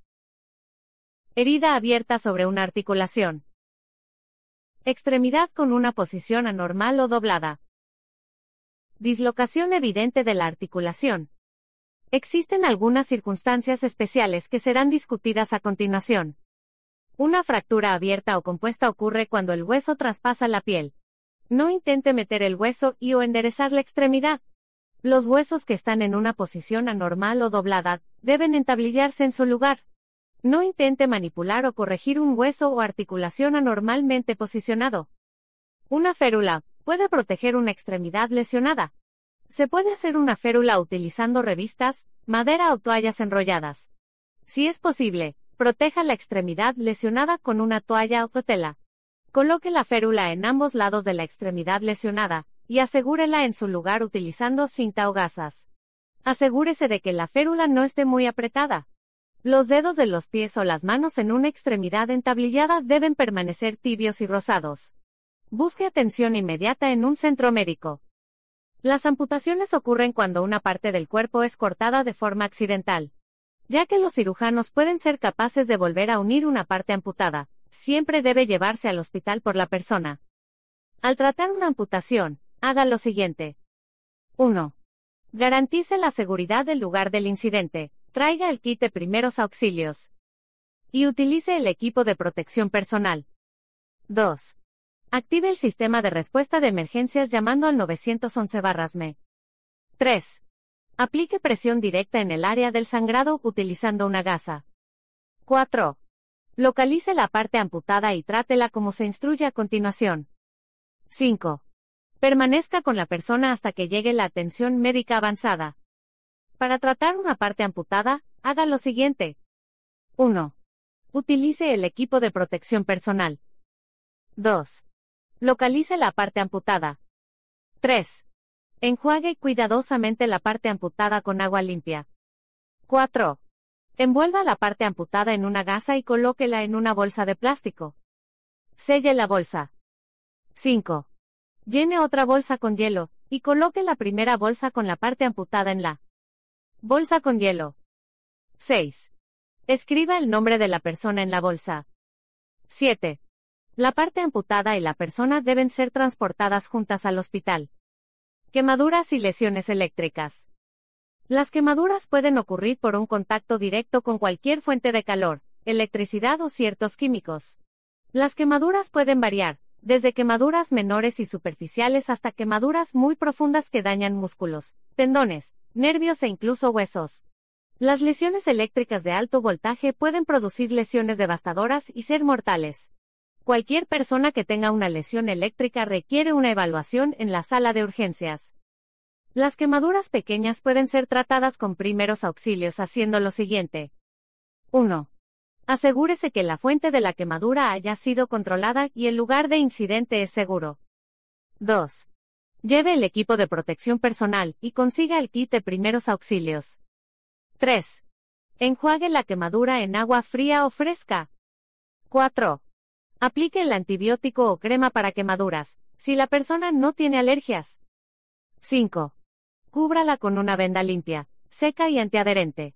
herida abierta sobre una articulación. Extremidad con una posición anormal o doblada. Dislocación evidente de la articulación. Existen algunas circunstancias especiales que serán discutidas a continuación. Una fractura abierta o compuesta ocurre cuando el hueso traspasa la piel. No intente meter el hueso y o enderezar la extremidad. Los huesos que están en una posición anormal o doblada deben entablillarse en su lugar. No intente manipular o corregir un hueso o articulación anormalmente posicionado. Una férula puede proteger una extremidad lesionada. Se puede hacer una férula utilizando revistas, madera o toallas enrolladas. Si es posible, proteja la extremidad lesionada con una toalla o tela. Coloque la férula en ambos lados de la extremidad lesionada, y asegúrela en su lugar utilizando cinta o gasas. Asegúrese de que la férula no esté muy apretada. Los dedos de los pies o las manos en una extremidad entablillada deben permanecer tibios y rosados. Busque atención inmediata en un centro médico. Las amputaciones ocurren cuando una parte del cuerpo es cortada de forma accidental. Ya que los cirujanos pueden ser capaces de volver a unir una parte amputada, siempre debe llevarse al hospital por la persona. Al tratar una amputación, haga lo siguiente. 1. Garantice la seguridad del lugar del incidente. Traiga el kit de primeros auxilios. Y utilice el equipo de protección personal. 2. Active el sistema de respuesta de emergencias llamando al 911-ME. 3. Aplique presión directa en el área del sangrado utilizando una gasa. 4. Localice la parte amputada y trátela como se instruye a continuación. 5. Permanezca con la persona hasta que llegue la atención médica avanzada. Para tratar una parte amputada, haga lo siguiente. 1. Utilice el equipo de protección personal. 2. Localice la parte amputada. 3. Enjuague cuidadosamente la parte amputada con agua limpia. 4. Envuelva la parte amputada en una gasa y colóquela en una bolsa de plástico. Selle la bolsa. 5. Llene otra bolsa con hielo, y coloque la primera bolsa con la parte amputada en la bolsa con hielo. 6. Escriba el nombre de la persona en la bolsa. 7. La parte amputada y la persona deben ser transportadas juntas al hospital. Quemaduras y lesiones eléctricas. Las quemaduras pueden ocurrir por un contacto directo con cualquier fuente de calor, electricidad o ciertos químicos. Las quemaduras pueden variar, desde quemaduras menores y superficiales hasta quemaduras muy profundas que dañan músculos, tendones, nervios e incluso huesos. Las lesiones eléctricas de alto voltaje pueden producir lesiones devastadoras y ser mortales. Cualquier persona que tenga una lesión eléctrica requiere una evaluación en la sala de urgencias. Las quemaduras pequeñas pueden ser tratadas con primeros auxilios haciendo lo siguiente. 1. Asegúrese que la fuente de la quemadura haya sido controlada y el lugar de incidente es seguro. 2. Lleve el equipo de protección personal y consiga el kit de primeros auxilios. 3. Enjuague la quemadura en agua fría o fresca. 4. Aplique el antibiótico o crema para quemaduras, si la persona no tiene alergias. 5. Cúbrala con una venda limpia, seca y antiadherente.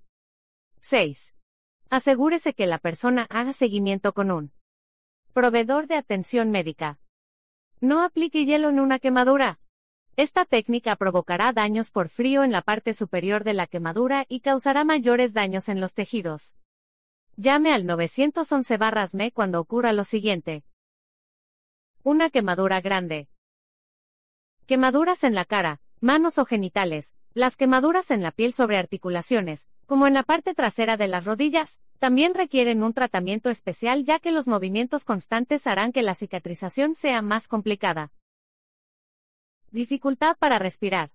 6. Asegúrese que la persona haga seguimiento con un proveedor de atención médica. No aplique hielo en una quemadura. Esta técnica provocará daños por frío en la parte superior de la quemadura y causará mayores daños en los tejidos. Llame al 911-ME cuando ocurra lo siguiente. Una quemadura grande. Quemaduras en la cara, manos o genitales. Las quemaduras en la piel sobre articulaciones, como en la parte trasera de las rodillas, también requieren un tratamiento especial ya que los movimientos constantes harán que la cicatrización sea más complicada. Dificultad para respirar.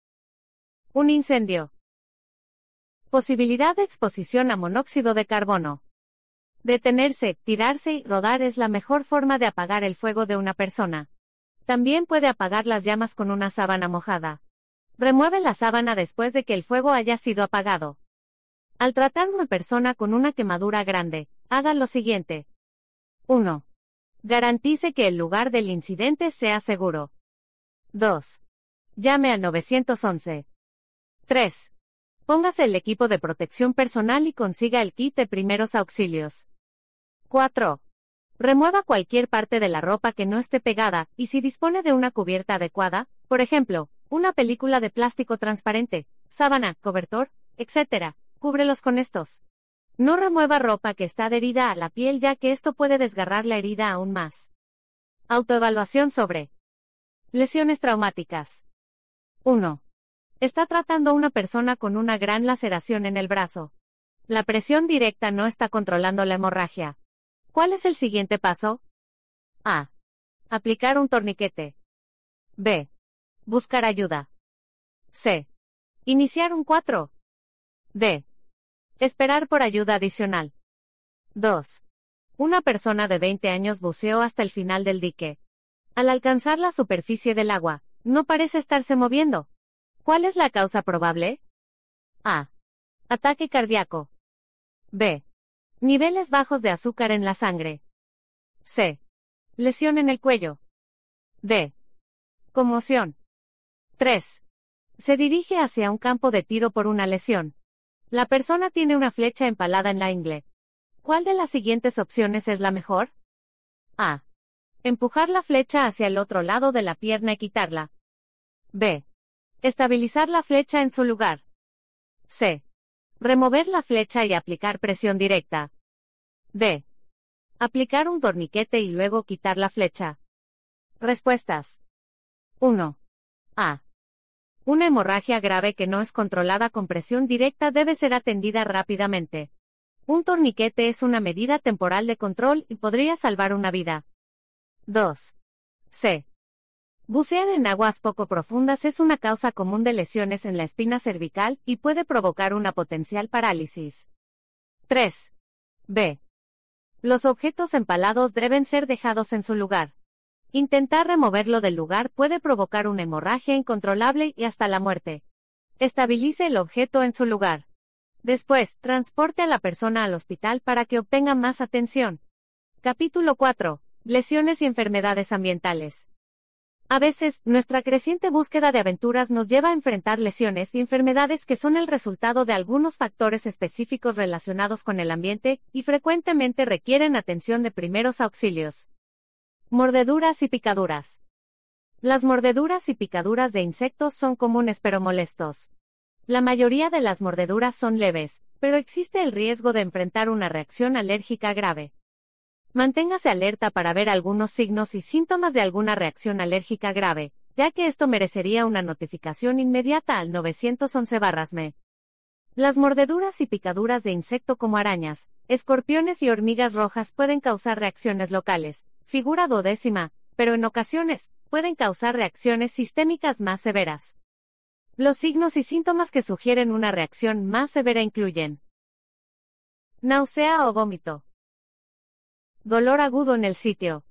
Un incendio. Posibilidad de exposición a monóxido de carbono. Detenerse, tirarse y rodar es la mejor forma de apagar el fuego de una persona. También puede apagar las llamas con una sábana mojada. Remueve la sábana después de que el fuego haya sido apagado. Al tratar a una persona con una quemadura grande, haga lo siguiente. 1. Garantice que el lugar del incidente sea seguro. 2. Llame al 911. 3. Póngase el equipo de protección personal y consiga el kit de primeros auxilios. 4. Remueva cualquier parte de la ropa que no esté pegada, y si dispone de una cubierta adecuada, por ejemplo, una película de plástico transparente, sábana, cobertor, etc., cúbrelos con estos. No remueva ropa que está adherida a la piel ya que esto puede desgarrar la herida aún más. Autoevaluación sobre lesiones traumáticas. 1. Está tratando a una persona con una gran laceración en el brazo. La presión directa no está controlando la hemorragia. ¿Cuál es el siguiente paso? A. Aplicar un torniquete. B. Buscar ayuda. C. Iniciar un 4. D. Esperar por ayuda adicional. 2. Una persona de 20 años buceó hasta el final del dique. Al alcanzar la superficie del agua, no parece estarse moviendo. ¿Cuál es la causa probable? A. Ataque cardíaco. B. Niveles bajos de azúcar en la sangre. C. Lesión en el cuello. D. Conmoción. 3. Se dirige hacia un campo de tiro por una lesión. La persona tiene una flecha empalada en la ingle. ¿Cuál de las siguientes opciones es la mejor? A. Empujar la flecha hacia el otro lado de la pierna y quitarla. B. Estabilizar la flecha en su lugar. C. Remover la flecha y aplicar presión directa. D. Aplicar un torniquete y luego quitar la flecha. Respuestas. 1. A. Una hemorragia grave que no es controlada con presión directa debe ser atendida rápidamente. Un torniquete es una medida temporal de control y podría salvar una vida. 2. C. Bucear en aguas poco profundas es una causa común de lesiones en la espina cervical y puede provocar una potencial parálisis. 3. B. Los objetos empalados deben ser dejados en su lugar. Intentar removerlo del lugar puede provocar una hemorragia incontrolable y hasta la muerte. Estabilice el objeto en su lugar. Después, transporte a la persona al hospital para que obtenga más atención. Capítulo 4. Lesiones y enfermedades ambientales. A veces, nuestra creciente búsqueda de aventuras nos lleva a enfrentar lesiones y enfermedades que son el resultado de algunos factores específicos relacionados con el ambiente, y frecuentemente requieren atención de primeros auxilios. Mordeduras y picaduras. Las mordeduras y picaduras de insectos son comunes pero molestos. La mayoría de las mordeduras son leves, pero existe el riesgo de enfrentar una reacción alérgica grave. Manténgase alerta para ver algunos signos y síntomas de alguna reacción alérgica grave, ya que esto merecería una notificación inmediata al 911-ME. Las mordeduras y picaduras de insecto como arañas, escorpiones y hormigas rojas pueden causar reacciones locales, figura 12ª, pero en ocasiones, pueden causar reacciones sistémicas más severas. Los signos y síntomas que sugieren una reacción más severa incluyen náusea o vómito, dolor agudo en el sitio,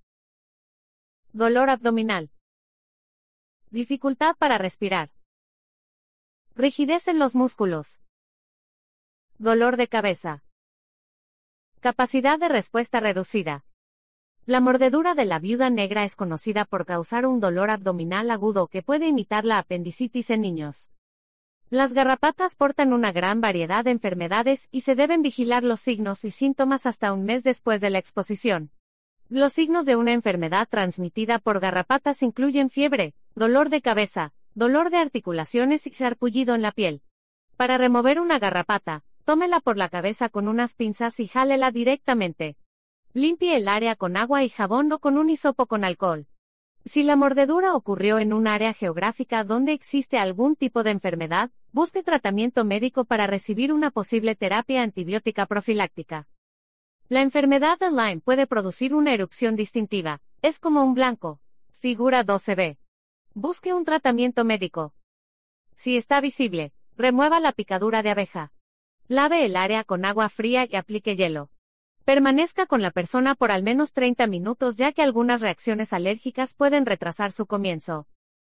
dolor abdominal, dificultad para respirar, rigidez en los músculos, dolor de cabeza, capacidad de respuesta reducida. La mordedura de la viuda negra es conocida por causar un dolor abdominal agudo que puede imitar la apendicitis en niños. Las garrapatas portan una gran variedad de enfermedades y se deben vigilar los signos y síntomas hasta un mes después de la exposición. Los signos de una enfermedad transmitida por garrapatas incluyen fiebre, dolor de cabeza, dolor de articulaciones y sarpullido en la piel. Para remover una garrapata, tómela por la cabeza con unas pinzas y jálela directamente. Limpie el área con agua y jabón o con un hisopo con alcohol. Si la mordedura ocurrió en un área geográfica donde existe algún tipo de enfermedad, busque tratamiento médico para recibir una posible terapia antibiótica profiláctica. La enfermedad de Lyme puede producir una erupción distintiva, es como un blanco. Figura 12b. Busque un tratamiento médico. Si está visible, remueva la picadura de abeja. Lave el área con agua fría y aplique hielo. Permanezca con la persona por al menos 30 minutos ya que algunas reacciones alérgicas pueden retrasar su comienzo.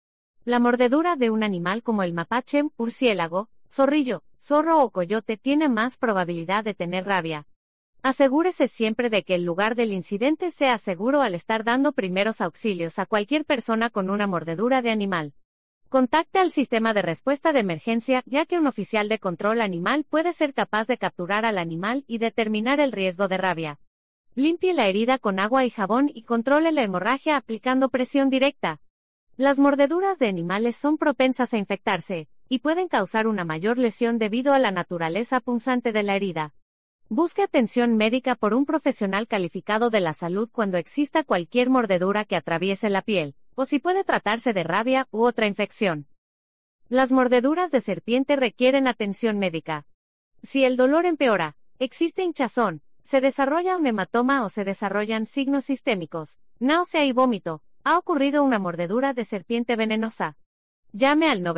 La mordedura de un animal como el mapache, murciélago, zorrillo, zorro o coyote tiene más probabilidad de tener rabia. Asegúrese siempre de que el lugar del incidente sea seguro al estar dando primeros auxilios a cualquier persona con una mordedura de animal. Contacte al sistema de respuesta de emergencia, ya que un oficial de control animal puede ser capaz de capturar al animal y determinar el riesgo de rabia. Limpie la herida con agua y jabón y controle la hemorragia aplicando presión directa. Las mordeduras de animales son propensas a infectarse, y pueden causar una mayor lesión debido a la naturaleza punzante de la herida. Busque atención médica por un profesional calificado de la salud cuando exista cualquier mordedura que atraviese la piel, o si puede tratarse de rabia u otra infección. Las mordeduras de serpiente requieren atención médica. Si el dolor empeora, existe hinchazón, se desarrolla un hematoma o se desarrollan signos sistémicos, náusea y vómito, ha ocurrido una mordedura de serpiente venenosa. Llame al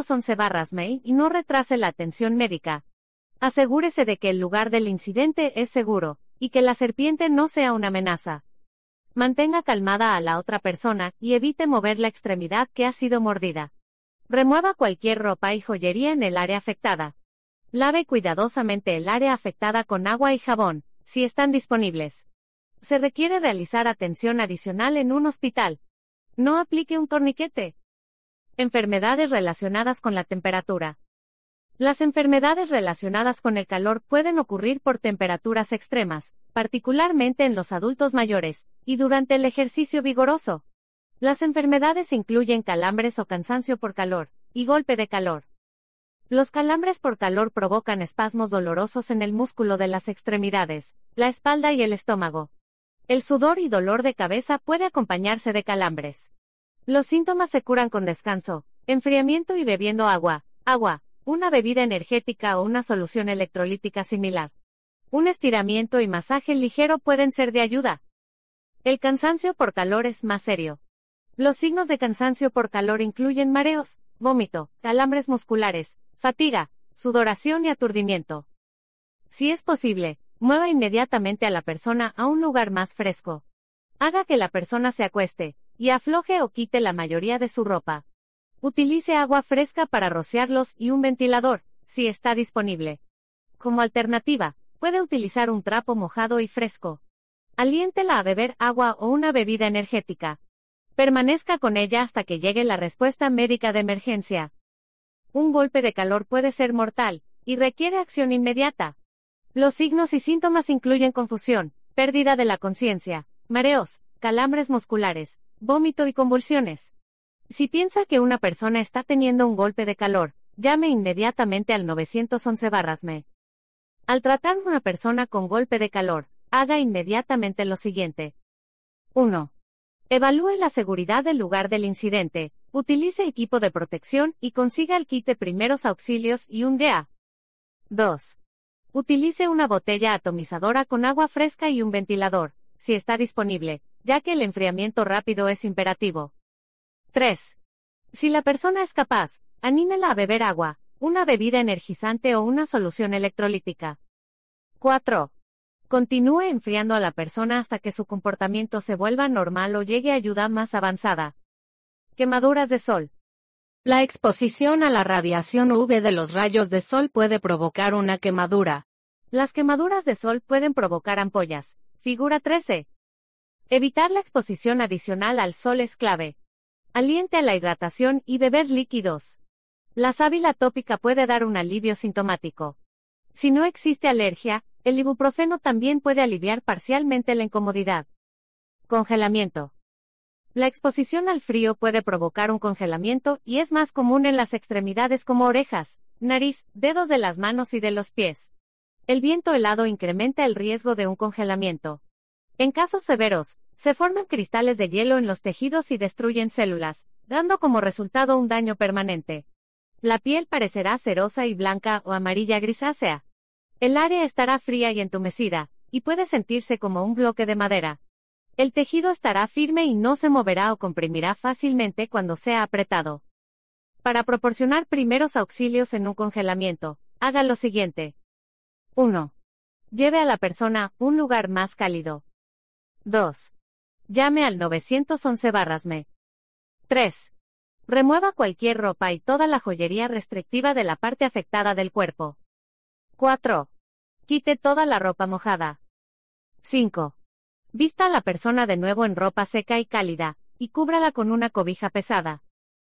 911-ME y no retrase la atención médica. Asegúrese de que el lugar del incidente es seguro, y que la serpiente no sea una amenaza. Mantenga calmada a la otra persona y evite mover la extremidad que ha sido mordida. Remueva cualquier ropa y joyería en el área afectada. Lave cuidadosamente el área afectada con agua y jabón, si están disponibles. Se requiere realizar atención adicional en un hospital. No aplique un torniquete. Enfermedades relacionadas con la temperatura. Las enfermedades relacionadas con el calor pueden ocurrir por temperaturas extremas, particularmente en los adultos mayores, y durante el ejercicio vigoroso. Las enfermedades incluyen calambres o cansancio por calor, y golpe de calor. Los calambres por calor provocan espasmos dolorosos en el músculo de las extremidades, la espalda y el estómago. El sudor y dolor de cabeza puede acompañarse de calambres. Los síntomas se curan con descanso, enfriamiento y bebiendo agua, una bebida energética o una solución electrolítica similar. Un estiramiento y masaje ligero pueden ser de ayuda. El cansancio por calor es más serio. Los signos de cansancio por calor incluyen mareos, vómito, calambres musculares, fatiga, sudoración y aturdimiento. Si es posible, mueva inmediatamente a la persona a un lugar más fresco. Haga que la persona se acueste, y afloje o quite la mayoría de su ropa. Utilice agua fresca para rociarlos y un ventilador, si está disponible. Como alternativa, puede utilizar un trapo mojado y fresco. Aliéntela a beber agua o una bebida energética. Permanezca con ella hasta que llegue la respuesta médica de emergencia. Un golpe de calor puede ser mortal, y requiere acción inmediata. Los signos y síntomas incluyen confusión, pérdida de la conciencia, mareos, calambres musculares, vómito y convulsiones. Si piensa que una persona está teniendo un golpe de calor, llame inmediatamente al 911-ME. Al tratar a una persona con golpe de calor, haga inmediatamente lo siguiente. 1. Evalúe la seguridad del lugar del incidente, utilice equipo de protección y consiga el kit de primeros auxilios y un DA. 2. Utilice una botella atomizadora con agua fresca y un ventilador, si está disponible, ya que el enfriamiento rápido es imperativo. 3. Si la persona es capaz, anímela a beber agua, una bebida energizante o una solución electrolítica. 4. Continúe enfriando a la persona hasta que su comportamiento se vuelva normal o llegue a ayuda más avanzada. Quemaduras de sol. La exposición a la radiación UV de los rayos de sol puede provocar una quemadura. Las quemaduras de sol pueden provocar ampollas. Figura 13. Evitar la exposición adicional al sol es clave. Aliente a la hidratación y beber líquidos. La sábila tópica puede dar un alivio sintomático. Si no existe alergia, el ibuprofeno también puede aliviar parcialmente la incomodidad. Congelamiento. La exposición al frío puede provocar un congelamiento y es más común en las extremidades como orejas, nariz, dedos de las manos y de los pies. El viento helado incrementa el riesgo de un congelamiento. En casos severos, se forman cristales de hielo en los tejidos y destruyen células, dando como resultado un daño permanente. La piel parecerá cerosa y blanca o amarilla grisácea. El área estará fría y entumecida, y puede sentirse como un bloque de madera. El tejido estará firme y no se moverá o comprimirá fácilmente cuando sea apretado. Para proporcionar primeros auxilios en un congelamiento, haga lo siguiente. 1. Lleve a la persona a un lugar más cálido. 2. Llame al 911-ME. 3. Remueva cualquier ropa y toda la joyería restrictiva de la parte afectada del cuerpo. 4. Quite toda la ropa mojada. 5. Vista a la persona de nuevo en ropa seca y cálida, y cúbrala con una cobija pesada.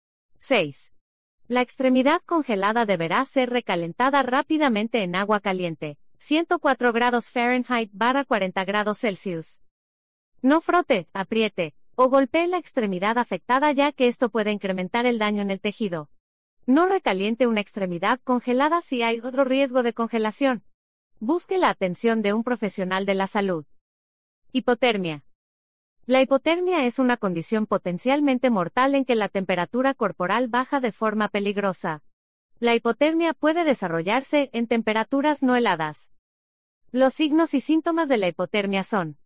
6. La extremidad congelada deberá ser recalentada rápidamente en agua caliente, 104 grados Fahrenheit / 40 grados Celsius. No frote, apriete, o golpee la extremidad afectada ya que esto puede incrementar el daño en el tejido. No recaliente una extremidad congelada si hay otro riesgo de congelación. Busque la atención de un profesional de la salud. Hipotermia. La hipotermia es una condición potencialmente mortal en que la temperatura corporal baja de forma peligrosa. La hipotermia puede desarrollarse en temperaturas no heladas. Los signos y síntomas de la hipotermia son: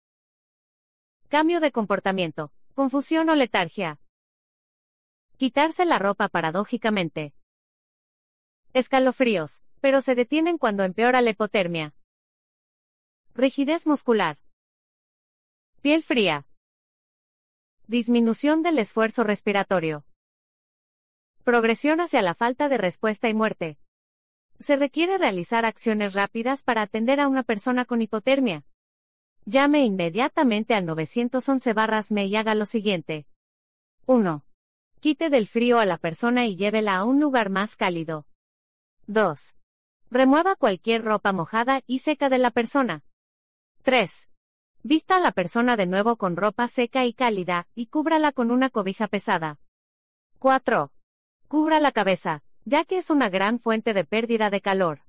cambio de comportamiento, confusión o letargia. Quitarse la ropa paradójicamente. Escalofríos, pero se detienen cuando empeora la hipotermia. Rigidez muscular. Piel fría. Disminución del esfuerzo respiratorio. Progresión hacia la falta de respuesta y muerte. Se requiere realizar acciones rápidas para atender a una persona con hipotermia. Llame inmediatamente al 911-ME y haga lo siguiente. 1. Quite del frío a la persona y llévela a un lugar más cálido. 2. Remueva cualquier ropa mojada y seca de la persona. 3. Vista a la persona de nuevo con ropa seca y cálida, y cúbrala con una cobija pesada. 4. Cubra la cabeza, ya que es una gran fuente de pérdida de calor.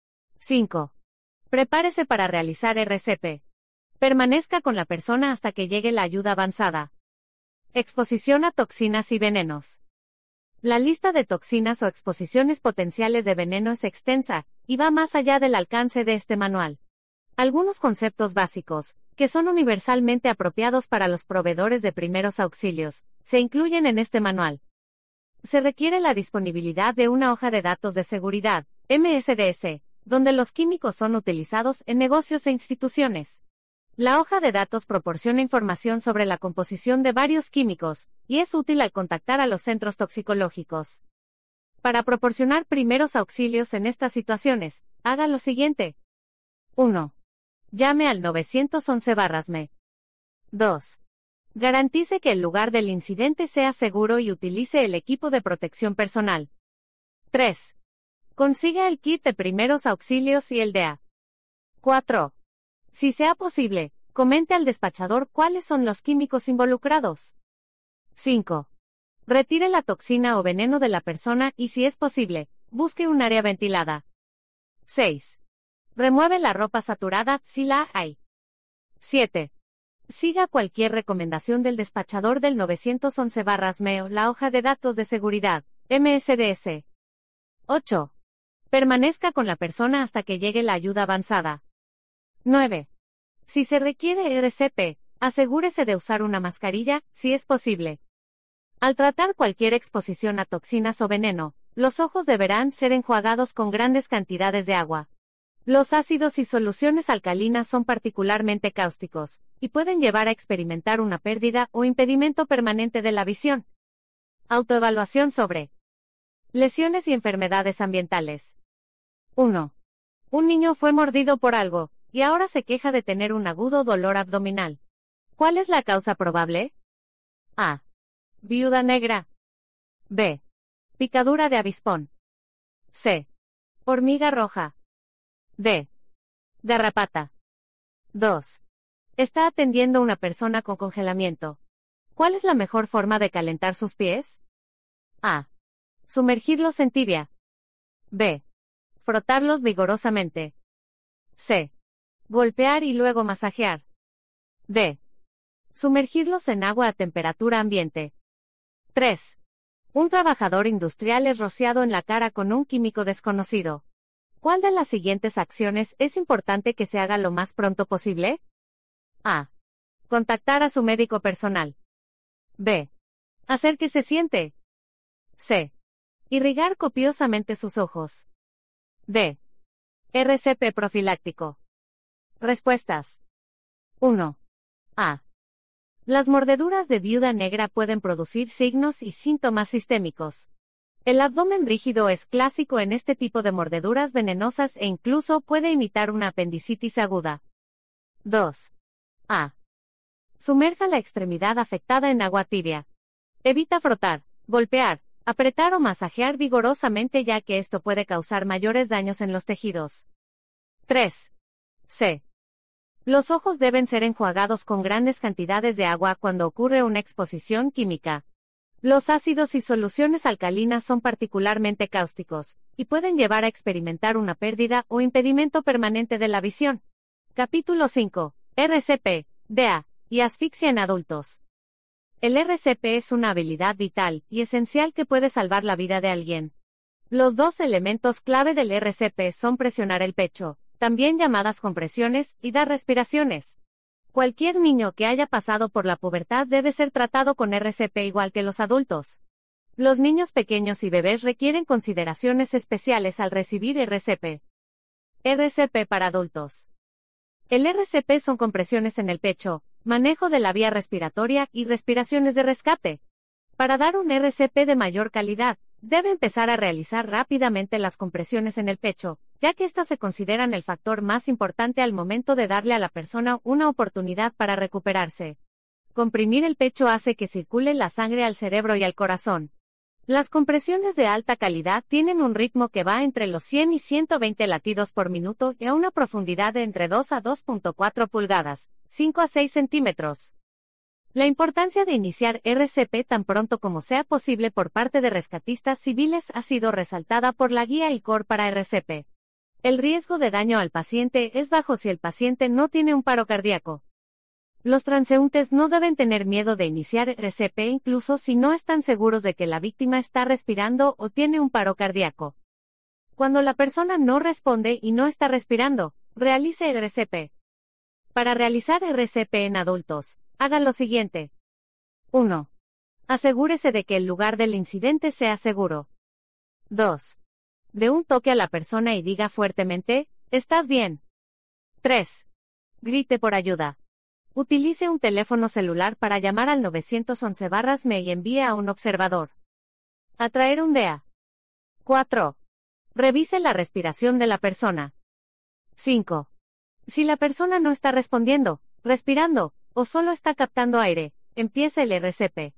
5. Prepárese para realizar RCP. Permanezca con la persona hasta que llegue la ayuda avanzada. Exposición a toxinas y venenos. La lista de toxinas o exposiciones potenciales de veneno es extensa, y va más allá del alcance de este manual. Algunos conceptos básicos, que son universalmente apropiados para los proveedores de primeros auxilios, se incluyen en este manual. Se requiere la disponibilidad de una hoja de datos de seguridad, MSDS, donde los químicos son utilizados en negocios e instituciones. La hoja de datos proporciona información sobre la composición de varios químicos, y es útil al contactar a los centros toxicológicos. Para proporcionar primeros auxilios en estas situaciones, haga lo siguiente. 1. Llame al 911-ME. 2. Garantice que el lugar del incidente sea seguro y utilice el equipo de protección personal. 3. Consiga el kit de primeros auxilios y el DEA. 4. Si sea posible, comente al despachador cuáles son los químicos involucrados. 5. Retire la toxina o veneno de la persona y, si es posible, busque un área ventilada. 6. Remueve la ropa saturada, si la hay. 7. Siga cualquier recomendación del despachador del 911-ME o la hoja de datos de seguridad, MSDS. 8. Permanezca con la persona hasta que llegue la ayuda avanzada. 9. Si se requiere RCP, asegúrese de usar una mascarilla, si es posible. Al tratar cualquier exposición a toxinas o veneno, los ojos deberán ser enjuagados con grandes cantidades de agua. Los ácidos y soluciones alcalinas son particularmente cáusticos, y pueden llevar a experimentar una pérdida o impedimento permanente de la visión. Autoevaluación sobre lesiones y enfermedades ambientales. 1. Un niño fue mordido por algo, y ahora se queja de tener un agudo dolor abdominal. ¿Cuál es la causa probable? A. Viuda negra. B. Picadura de avispón. C. Hormiga roja. D. Garrapata. 2. Está atendiendo a una persona con congelamiento. ¿Cuál es la mejor forma de calentar sus pies? A. Sumergirlos en tibia. B. Frotarlos vigorosamente. C. Golpear y luego masajear. D. Sumergirlos en agua a temperatura ambiente. 3. Un trabajador industrial es rociado en la cara con un químico desconocido. ¿Cuál de las siguientes acciones es importante que se haga lo más pronto posible? A. Contactar a su médico personal. B. Hacer que se siente. C. Irrigar copiosamente sus ojos. D. RCP profiláctico. Respuestas. 1. A. Las mordeduras de viuda negra pueden producir signos y síntomas sistémicos. El abdomen rígido es clásico en este tipo de mordeduras venenosas e incluso puede imitar una apendicitis aguda. 2. A. Sumerja la extremidad afectada en agua tibia. Evita frotar, golpear, apretar o masajear vigorosamente, ya que esto puede causar mayores daños en los tejidos. 3. C. Los ojos deben ser enjuagados con grandes cantidades de agua cuando ocurre una exposición química. Los ácidos y soluciones alcalinas son particularmente cáusticos, y pueden llevar a experimentar una pérdida o impedimento permanente de la visión. Capítulo 5. RCP, DEA, y asfixia en adultos. El RCP es una habilidad vital y esencial que puede salvar la vida de alguien. Los dos elementos clave del RCP son presionar el pecho, también llamadas compresiones, y dar respiraciones. Cualquier niño que haya pasado por la pubertad debe ser tratado con RCP igual que los adultos. Los niños pequeños y bebés requieren consideraciones especiales al recibir RCP. RCP para adultos. El RCP son compresiones en el pecho, manejo de la vía respiratoria y respiraciones de rescate. Para dar un RCP de mayor calidad, debe empezar a realizar rápidamente las compresiones en el pecho, ya que éstas se consideran el factor más importante al momento de darle a la persona una oportunidad para recuperarse. Comprimir el pecho hace que circule la sangre al cerebro y al corazón. Las compresiones de alta calidad tienen un ritmo que va entre los 100 y 120 latidos por minuto y a una profundidad de entre 2 a 2.4 pulgadas, 5 a 6 centímetros. La importancia de iniciar RCP tan pronto como sea posible por parte de rescatistas civiles ha sido resaltada por la guía ICOR para RCP. El riesgo de daño al paciente es bajo si el paciente no tiene un paro cardíaco. Los transeúntes no deben tener miedo de iniciar RCP incluso si no están seguros de que la víctima está respirando o tiene un paro cardíaco. Cuando la persona no responde y no está respirando, realice RCP. Para realizar RCP en adultos, haga lo siguiente. 1. Asegúrese de que el lugar del incidente sea seguro. 2. Dé un toque a la persona y diga fuertemente, ¿estás bien? 3. Grite por ayuda. Utilice un teléfono celular para llamar al 911-ME y envíe a un observador. Atraer un DEA. 4. Revise la respiración de la persona. 5. Si la persona no está respondiendo, respirando, o solo está captando aire, empiece el RCP.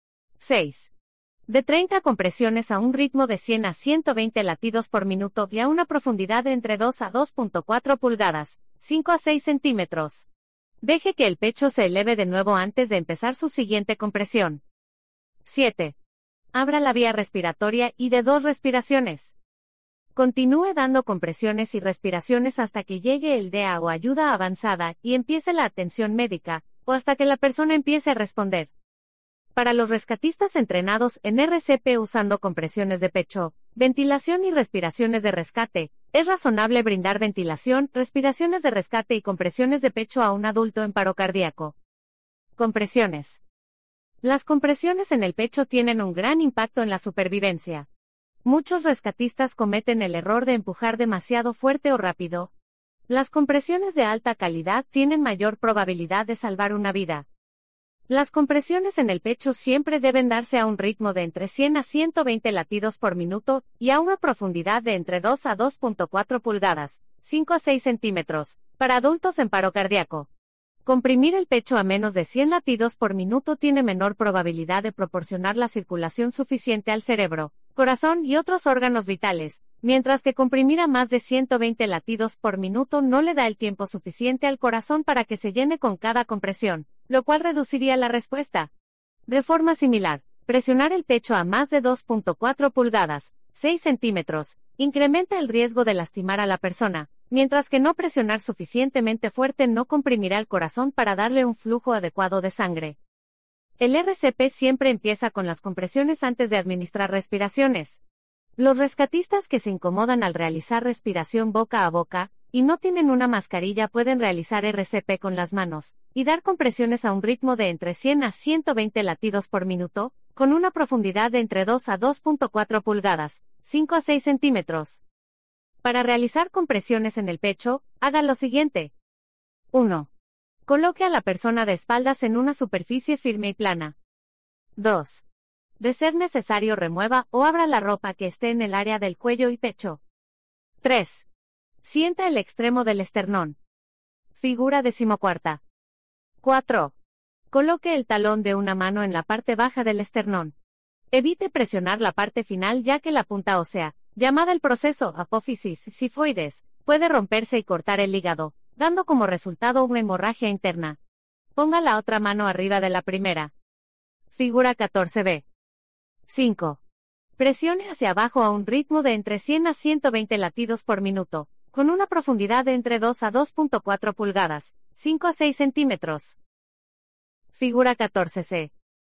6. De 30 compresiones a un ritmo de 100 a 120 latidos por minuto y a una profundidad de entre 2 a 2.4 pulgadas, 5 a 6 centímetros. Deje que el pecho se eleve de nuevo antes de empezar su siguiente compresión. 7. Abra la vía respiratoria y de 2 respiraciones. Continúe dando compresiones y respiraciones hasta que llegue el DEA o ayuda avanzada y empiece la atención médica, o hasta que la persona empiece a responder. Para los rescatistas entrenados en RCP usando compresiones de pecho, ventilación y respiraciones de rescate, es razonable brindar ventilación, respiraciones de rescate y compresiones de pecho a un adulto en paro cardíaco. Compresiones. Las compresiones en el pecho tienen un gran impacto en la supervivencia. Muchos rescatistas cometen el error de empujar demasiado fuerte o rápido. Las compresiones de alta calidad tienen mayor probabilidad de salvar una vida. Las compresiones en el pecho siempre deben darse a un ritmo de entre 100 a 120 latidos por minuto y a una profundidad de entre 2 a 2.4 pulgadas, 5 a 6 centímetros, para adultos en paro cardíaco. Comprimir el pecho a menos de 100 latidos por minuto tiene menor probabilidad de proporcionar la circulación suficiente al cerebro, corazón y otros órganos vitales, mientras que comprimir a más de 120 latidos por minuto no le da el tiempo suficiente al corazón para que se llene con cada compresión, lo cual reduciría la respuesta. De forma similar, presionar el pecho a más de 2.4 pulgadas, 6 centímetros, incrementa el riesgo de lastimar a la persona, mientras que no presionar suficientemente fuerte no comprimirá el corazón para darle un flujo adecuado de sangre. El RCP siempre empieza con las compresiones antes de administrar respiraciones. Los rescatistas que se incomodan al realizar respiración boca a boca, y no tienen una mascarilla pueden realizar RCP con las manos, y dar compresiones a un ritmo de entre 100 a 120 latidos por minuto, con una profundidad de entre 2 a 2.4 pulgadas, 5 a 6 centímetros. Para realizar compresiones en el pecho, haga lo siguiente. 1. Coloque a la persona de espaldas en una superficie firme y plana. 2. De ser necesario remueva o abra la ropa que esté en el área del cuello y pecho. 3. Sienta el extremo del esternón. Figura 14. 4. Coloque el talón de una mano en la parte baja del esternón. Evite presionar la parte final ya que la punta ósea, llamada el proceso apófisis sifoides, puede romperse y cortar el hígado, dando como resultado una hemorragia interna. Ponga la otra mano arriba de la primera. Figura 14b. 5. Presione hacia abajo a un ritmo de entre 100 a 120 latidos por minuto, con una profundidad de entre 2 a 2.4 pulgadas, 5 a 6 centímetros. Figura 14c.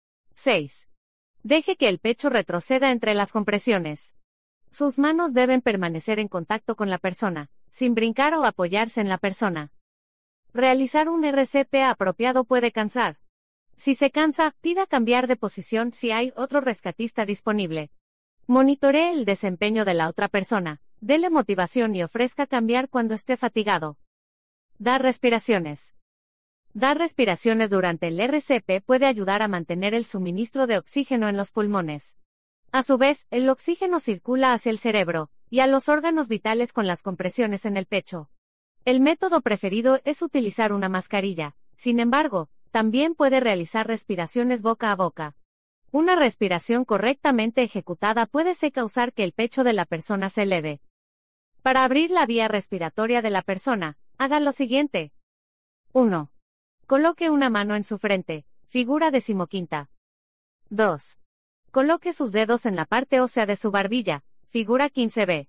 6. Deje que el pecho retroceda entre las compresiones. Sus manos deben permanecer en contacto con la persona, sin brincar o apoyarse en la persona. Realizar un RCP apropiado puede cansar. Si se cansa, pida cambiar de posición si hay otro rescatista disponible. Monitoree el desempeño de la otra persona, dele motivación y ofrezca cambiar cuando esté fatigado. Dar respiraciones. Dar respiraciones durante el RCP puede ayudar a mantener el suministro de oxígeno en los pulmones. A su vez, el oxígeno circula hacia el cerebro y a los órganos vitales con las compresiones en el pecho. El método preferido es utilizar una mascarilla. Sin embargo, también puede realizar respiraciones boca a boca. Una respiración correctamente ejecutada puede causar que el pecho de la persona se eleve. Para abrir la vía respiratoria de la persona, haga lo siguiente. 1. Coloque una mano en su frente, figura 15. 2. Coloque sus dedos en la parte ósea de su barbilla, figura 15b.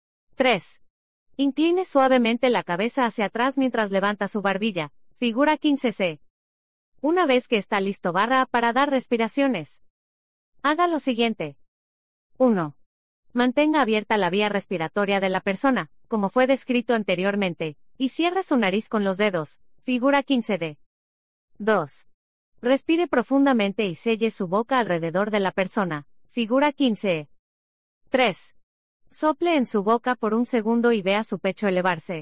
3. Incline suavemente la cabeza hacia atrás mientras levanta su barbilla, figura 15c. Una vez que está listo, barra para dar respiraciones. Haga lo siguiente. 1. Mantenga abierta la vía respiratoria de la persona, como fue descrito anteriormente, y cierre su nariz con los dedos, figura 15d. 2. Respire profundamente y selle su boca alrededor de la persona, figura 15e. 3. Sople en su boca por un segundo y vea su pecho elevarse.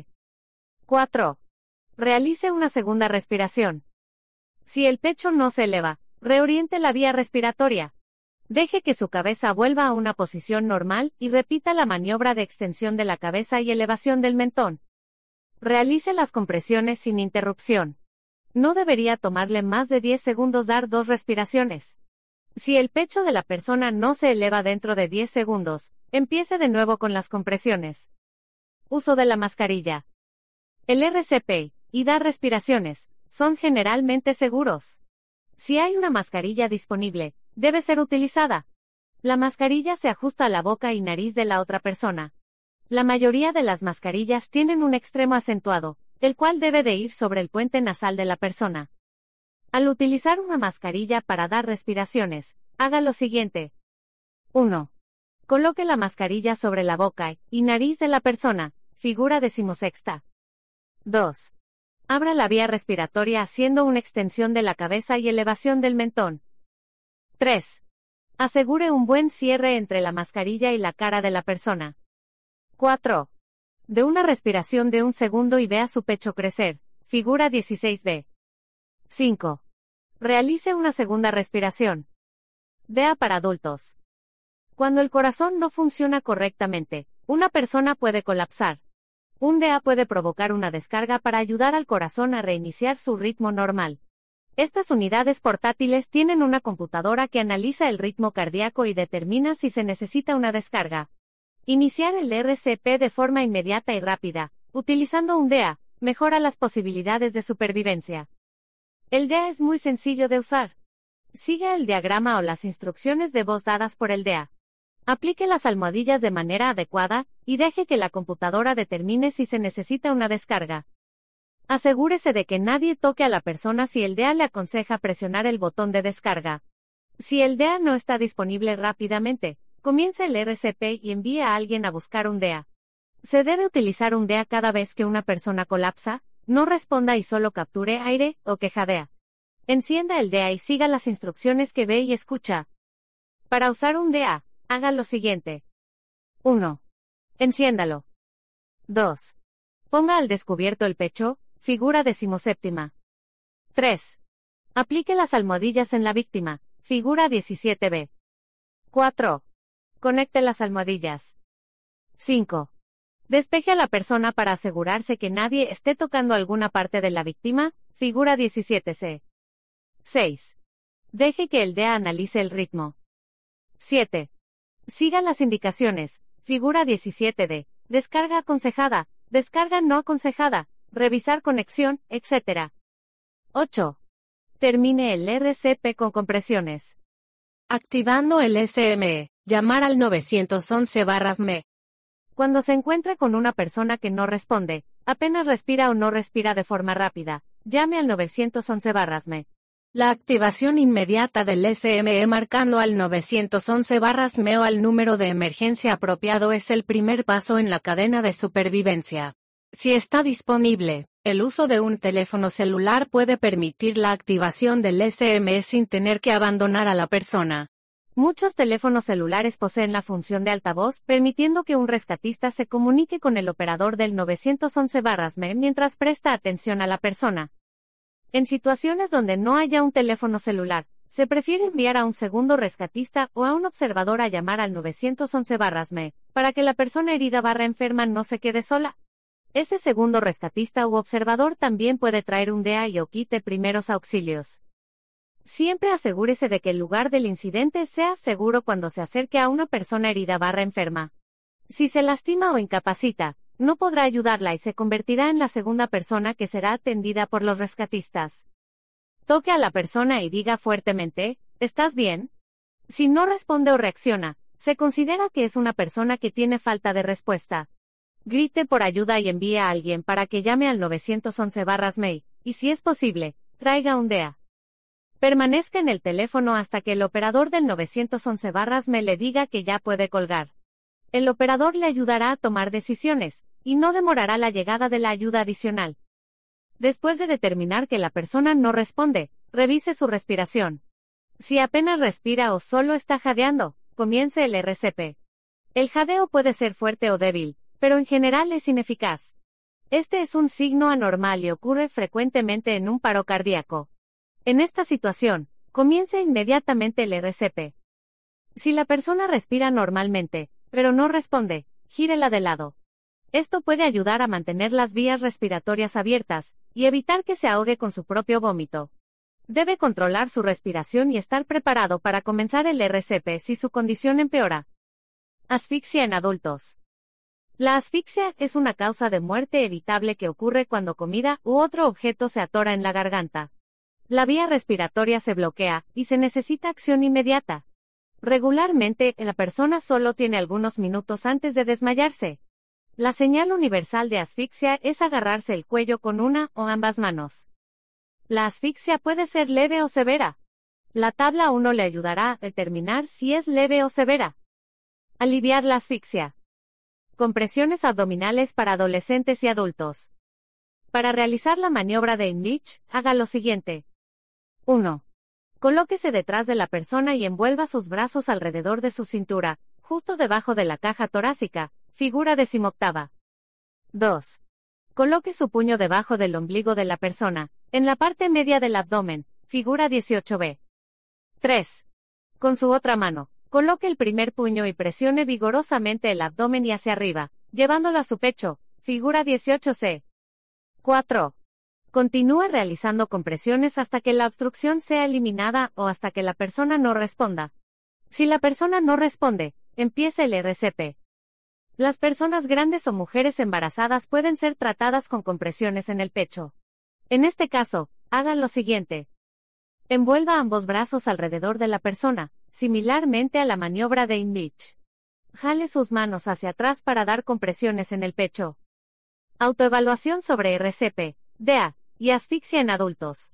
4. Realice una segunda respiración. Si el pecho no se eleva, reoriente la vía respiratoria. Deje que su cabeza vuelva a una posición normal y repita la maniobra de extensión de la cabeza y elevación del mentón. Realice las compresiones sin interrupción. No debería tomarle más de 10 segundos dar 2 respiraciones. Si el pecho de la persona no se eleva dentro de 10 segundos, empiece de nuevo con las compresiones. Uso de la mascarilla. El RCP y dar respiraciones son generalmente seguros. Si hay una mascarilla disponible, debe ser utilizada. La mascarilla se ajusta a la boca y nariz de la otra persona. La mayoría de las mascarillas tienen un extremo acentuado, el cual debe de ir sobre el puente nasal de la persona. Al utilizar una mascarilla para dar respiraciones, haga lo siguiente. 1. Coloque la mascarilla sobre la boca y nariz de la persona, figura 16. 2. Abra la vía respiratoria haciendo una extensión de la cabeza y elevación del mentón. 3. Asegure un buen cierre entre la mascarilla y la cara de la persona. 4. De una respiración de un segundo y vea su pecho crecer, figura 16b. 5. Realice una segunda respiración. DEA para adultos. Cuando el corazón no funciona correctamente, una persona puede colapsar. Un DEA puede provocar una descarga para ayudar al corazón a reiniciar su ritmo normal. Estas unidades portátiles tienen una computadora que analiza el ritmo cardíaco y determina si se necesita una descarga. Iniciar el RCP de forma inmediata y rápida, utilizando un DEA, mejora las posibilidades de supervivencia. El DEA es muy sencillo de usar. Siga el diagrama o las instrucciones de voz dadas por el DEA. Aplique las almohadillas de manera adecuada, y deje que la computadora determine si se necesita una descarga. Asegúrese de que nadie toque a la persona si el DEA le aconseja presionar el botón de descarga. Si el DEA no está disponible rápidamente, comience el RCP y envíe a alguien a buscar un DEA. Se debe utilizar un DEA cada vez que una persona colapsa, no responda y solo capture aire o quejadea. Encienda el DEA y siga las instrucciones que ve y escucha. Para usar un DEA, haga lo siguiente. 1. Enciéndalo. 2. Ponga al descubierto el pecho, figura 17. 3. Aplique las almohadillas en la víctima, figura 17b. 4. Conecte las almohadillas. 5. Despeje a la persona para asegurarse que nadie esté tocando alguna parte de la víctima, figura 17c. 6. Deje que el DEA analice el ritmo. 7. Siga las indicaciones, figura 17d, descarga aconsejada, descarga no aconsejada, revisar conexión, etc. 8. Termine el RCP con compresiones. Activando el SME, llamar al 911/ME. Cuando se encuentre con una persona que no responde, apenas respira o no respira de forma rápida, llame al 911/ME. La activación inmediata del SME marcando al 911/ME o al número de emergencia apropiado es el primer paso en la cadena de supervivencia. Si está disponible, el uso de un teléfono celular puede permitir la activación del SME sin tener que abandonar a la persona. Muchos teléfonos celulares poseen la función de altavoz, permitiendo que un rescatista se comunique con el operador del 911/ME mientras presta atención a la persona. En situaciones donde no haya un teléfono celular, se prefiere enviar a un segundo rescatista o a un observador a llamar al 911/ME, para que la persona herida/enferma no se quede sola. Ese segundo rescatista u observador también puede traer un DEA y o kit de primeros auxilios. Siempre asegúrese de que el lugar del incidente sea seguro cuando se acerque a una persona herida/enferma. Si se lastima o incapacita, no podrá ayudarla y se convertirá en la segunda persona que será atendida por los rescatistas. Toque a la persona y diga fuertemente, ¿estás bien? Si no responde o reacciona, se considera que es una persona que tiene falta de respuesta. Grite por ayuda y envíe a alguien para que llame al 911-MAY, y si es posible, traiga un DEA. Permanezca en el teléfono hasta que el operador del 911-MAY le diga que ya puede colgar. El operador le ayudará a tomar decisiones, y no demorará la llegada de la ayuda adicional. Después de determinar que la persona no responde, revise su respiración. Si apenas respira o solo está jadeando, comience el RCP. El jadeo puede ser fuerte o débil, pero en general es ineficaz. Este es un signo anormal y ocurre frecuentemente en un paro cardíaco. En esta situación, comience inmediatamente el RCP. Si la persona respira normalmente, pero no responde, gírela de lado. Esto puede ayudar a mantener las vías respiratorias abiertas y evitar que se ahogue con su propio vómito. Debe controlar su respiración y estar preparado para comenzar el RCP si su condición empeora. Asfixia en adultos. La asfixia es una causa de muerte evitable que ocurre cuando comida u otro objeto se atora en la garganta. La vía respiratoria se bloquea y se necesita acción inmediata. Regularmente, la persona solo tiene algunos minutos antes de desmayarse. La señal universal de asfixia es agarrarse el cuello con una o ambas manos. La asfixia puede ser leve o severa. La tabla 1 le ayudará a determinar si es leve o severa. Aliviar la asfixia. Compresiones abdominales para adolescentes y adultos. Para realizar la maniobra de Heimlich, haga lo siguiente. 1. Colóquese detrás de la persona y envuelva sus brazos alrededor de su cintura, justo debajo de la caja torácica, figura 18ª. 2. Coloque su puño debajo del ombligo de la persona, en la parte media del abdomen, figura 18b. 3. Con su otra mano, coloque el primer puño y presione vigorosamente el abdomen y hacia arriba, llevándolo a su pecho, figura 18c. 4. Continúe realizando compresiones hasta que la obstrucción sea eliminada o hasta que la persona no responda. Si la persona no responde, empiece el RCP. Las personas grandes o mujeres embarazadas pueden ser tratadas con compresiones en el pecho. En este caso, hagan lo siguiente. Envuelva ambos brazos alrededor de la persona, similarmente a la maniobra de Heimlich. Jale sus manos hacia atrás para dar compresiones en el pecho. Autoevaluación sobre RCP, DEA, y asfixia en adultos.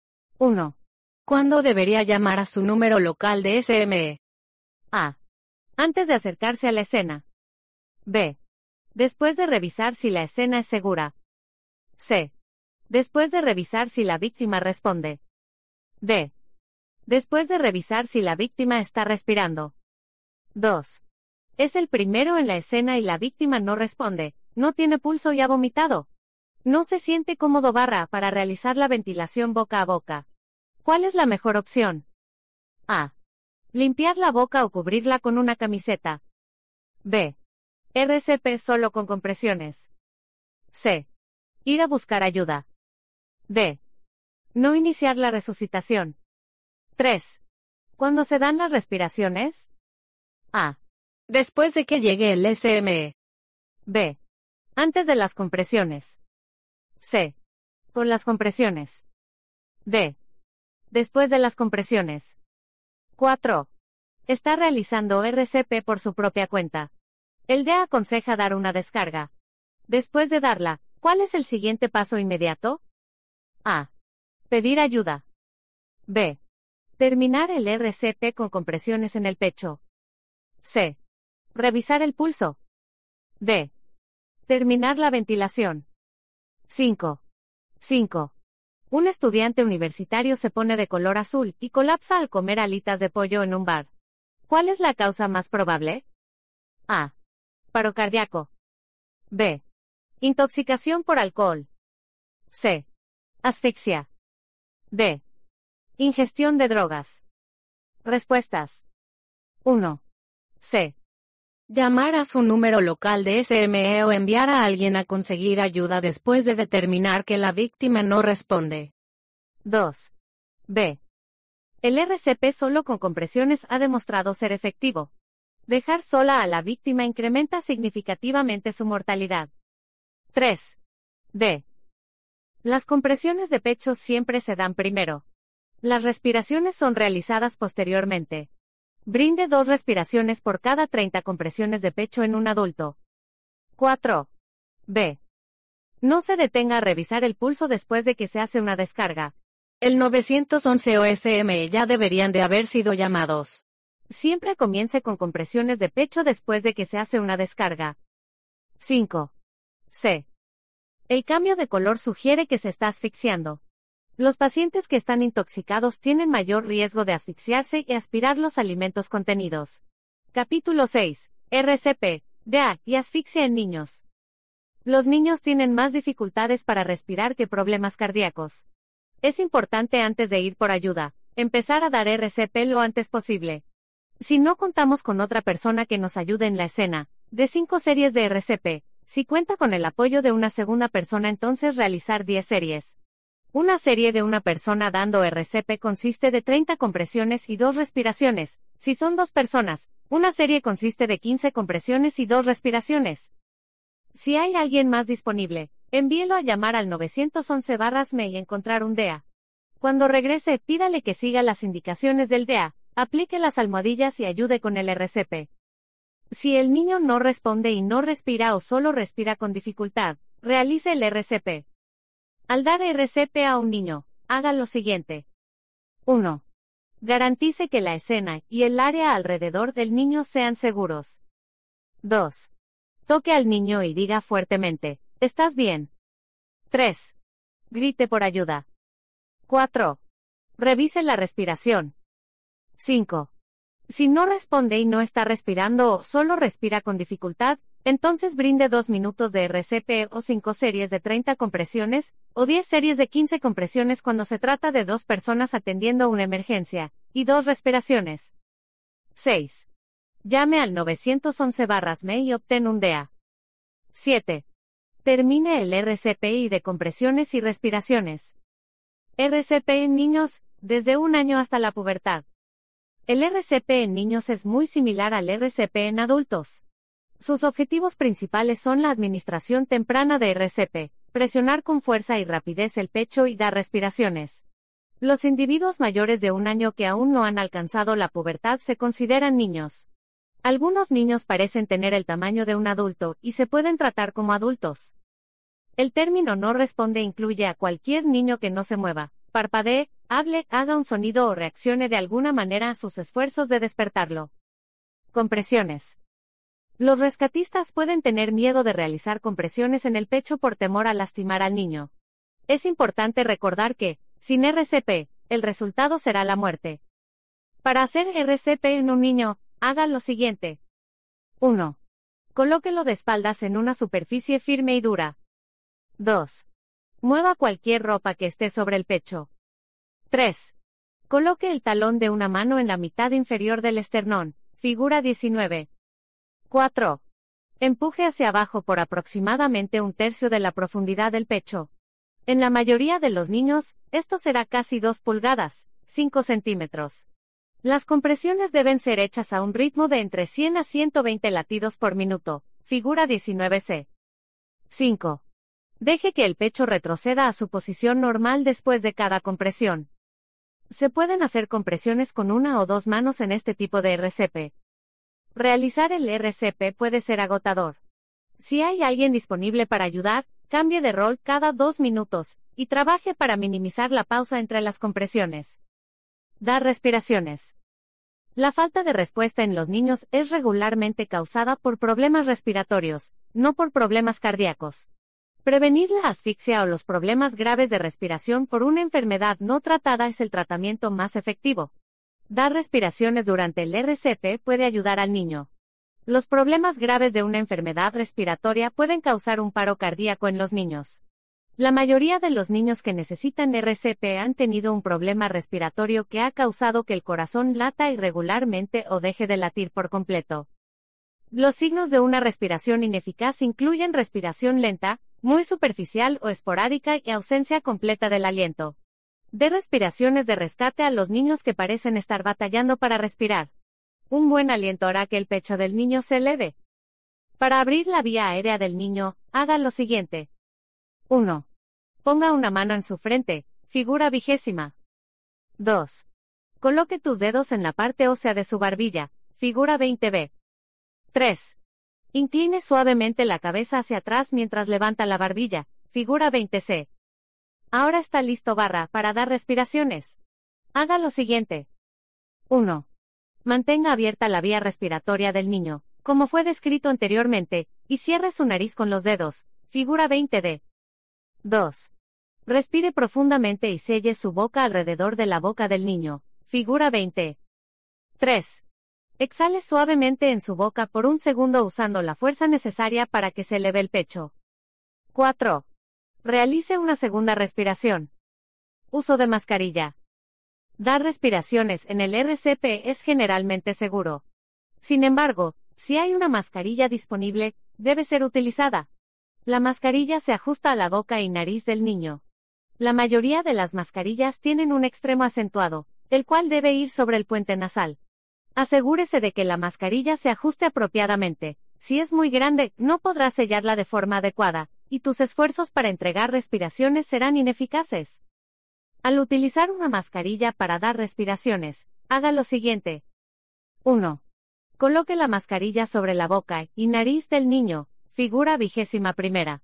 1. ¿Cuándo debería llamar a su número local de SME? A. Antes de acercarse a la escena. B. Después de revisar si la escena es segura. C. Después de revisar si la víctima responde. D. Después de revisar si la víctima está respirando. 2. Es el primero en la escena y la víctima no responde, no tiene pulso y ha vomitado. No se siente cómodo para realizar la ventilación boca a boca. ¿Cuál es la mejor opción? A. Limpiar la boca o cubrirla con una camiseta. B. RCP solo con compresiones. C. Ir a buscar ayuda. D. No iniciar la resucitación. 3. ¿Cuándo se dan las respiraciones? A. Después de que llegue el SME. B. Antes de las compresiones. C. Con las compresiones. D. Después de las compresiones. 4. Está realizando RCP por su propia cuenta. El DEA aconseja dar una descarga. Después de darla, ¿cuál es el siguiente paso inmediato? A. Pedir ayuda. B. Terminar el RCP con compresiones en el pecho. C. Revisar el pulso. D. Terminar la ventilación. 5. Un estudiante universitario se pone de color azul y colapsa al comer alitas de pollo en un bar. ¿Cuál es la causa más probable? A. Paro cardíaco. B. Intoxicación por alcohol. C. Asfixia. D. Ingestión de drogas. Respuestas. 1. C. Llamar a su número local de SME o enviar a alguien a conseguir ayuda después de determinar que la víctima no responde. 2. B. El RCP solo con compresiones ha demostrado ser efectivo. Dejar sola a la víctima incrementa significativamente su mortalidad. 3. D. Las compresiones de pecho siempre se dan primero. Las respiraciones son realizadas posteriormente. Brinde 2 respiraciones por cada 30 compresiones de pecho en un adulto. 4. B. No se detenga a revisar el pulso después de que se hace una descarga. El 911 o SME ya deberían de haber sido llamados. Siempre comience con compresiones de pecho después de que se hace una descarga. 5. C. El cambio de color sugiere que se está asfixiando. Los pacientes que están intoxicados tienen mayor riesgo de asfixiarse y aspirar los alimentos contenidos. Capítulo 6. RCP, DA y asfixia en niños. Los niños tienen más dificultades para respirar que problemas cardíacos. Es importante antes de ir por ayuda, empezar a dar RCP lo antes posible. Si no contamos con otra persona que nos ayude en la escena, de 5 series de RCP, si cuenta con el apoyo de una segunda persona entonces realizar 10 series. Una serie de una persona dando RCP consiste de 30 compresiones y 2 respiraciones. Si son 2 personas, una serie consiste de 15 compresiones y 2 respiraciones. Si hay alguien más disponible, envíelo a llamar al 911/ME y encontrar un DEA. Cuando regrese, pídale que siga las indicaciones del DEA, aplique las almohadillas y ayude con el RCP. Si el niño no responde y no respira o solo respira con dificultad, realice el RCP. Al dar RCP a un niño, haga lo siguiente. 1. Garantice que la escena y el área alrededor del niño sean seguros. 2. Toque al niño y diga fuertemente, ¿estás bien? 3. Grite por ayuda. 4. Revise la respiración. 5. Si no responde y no está respirando o solo respira con dificultad, entonces brinde 2 minutos de RCP o 5 series de 30 compresiones, o 10 series de 15 compresiones cuando se trata de 2 personas atendiendo una emergencia, y 2 respiraciones. 6. Llame al 911/ME y obtén un DEA. 7. Termine el RCP de compresiones y respiraciones. RCP en niños, desde 1 año hasta la pubertad. El RCP en niños es muy similar al RCP en adultos. Sus objetivos principales son la administración temprana de RCP, presionar con fuerza y rapidez el pecho y dar respiraciones. Los individuos mayores de 1 año que aún no han alcanzado la pubertad se consideran niños. Algunos niños parecen tener el tamaño de un adulto y se pueden tratar como adultos. El término no responde incluye a cualquier niño que no se mueva, parpadee, hable, haga un sonido o reaccione de alguna manera a sus esfuerzos de despertarlo. Compresiones. Los rescatistas pueden tener miedo de realizar compresiones en el pecho por temor a lastimar al niño. Es importante recordar que, sin RCP, el resultado será la muerte. Para hacer RCP en un niño, haga lo siguiente. 1. Colóquelo de espaldas en una superficie firme y dura. 2. Mueva cualquier ropa que esté sobre el pecho. 3. Coloque el talón de una mano en la mitad inferior del esternón, figura 19. 4. Empuje hacia abajo por aproximadamente 1/3 de la profundidad del pecho. En la mayoría de los niños, esto será casi 2 pulgadas, 5 centímetros. Las compresiones deben ser hechas a un ritmo de entre 100 a 120 latidos por minuto, figura 19C. 5. Deje que el pecho retroceda a su posición normal después de cada compresión. Se pueden hacer compresiones con 1 o 2 manos en este tipo de RCP. Realizar el RCP puede ser agotador. Si hay alguien disponible para ayudar, cambie de rol cada 2 minutos, y trabaje para minimizar la pausa entre las compresiones. Dar respiraciones. La falta de respuesta en los niños es regularmente causada por problemas respiratorios, no por problemas cardíacos. Prevenir la asfixia o los problemas graves de respiración por una enfermedad no tratada es el tratamiento más efectivo. Dar respiraciones durante el RCP puede ayudar al niño. Los problemas graves de una enfermedad respiratoria pueden causar un paro cardíaco en los niños. La mayoría de los niños que necesitan RCP han tenido un problema respiratorio que ha causado que el corazón lata irregularmente o deje de latir por completo. Los signos de una respiración ineficaz incluyen respiración lenta, muy superficial o esporádica y ausencia completa del aliento. Dé respiraciones de rescate a los niños que parecen estar batallando para respirar. Un buen aliento hará que el pecho del niño se eleve. Para abrir la vía aérea del niño, haga lo siguiente. 1. Ponga una mano en su frente, figura 20. 2. Coloque tus dedos en la parte ósea de su barbilla, figura 20b. 3. Incline suavemente la cabeza hacia atrás mientras levanta la barbilla, figura 20c. Ahora está listo para dar respiraciones. Haga lo siguiente. 1. Mantenga abierta la vía respiratoria del niño, como fue descrito anteriormente, y cierre su nariz con los dedos, figura 20d. 2. Respire profundamente y selle su boca alrededor de la boca del niño, figura 20. 3. Exhale suavemente en su boca por un segundo usando la fuerza necesaria para que se eleve el pecho. 4. Realice una segunda respiración. Uso de mascarilla. Dar respiraciones en el RCP es generalmente seguro. Sin embargo, si hay una mascarilla disponible, debe ser utilizada. La mascarilla se ajusta a la boca y nariz del niño. La mayoría de las mascarillas tienen un extremo acentuado, el cual debe ir sobre el puente nasal. Asegúrese de que la mascarilla se ajuste apropiadamente. Si es muy grande, no podrás sellarla de forma adecuada, y tus esfuerzos para entregar respiraciones serán ineficaces. Al utilizar una mascarilla para dar respiraciones, haga lo siguiente. 1. Coloque la mascarilla sobre la boca y nariz del niño, figura 21.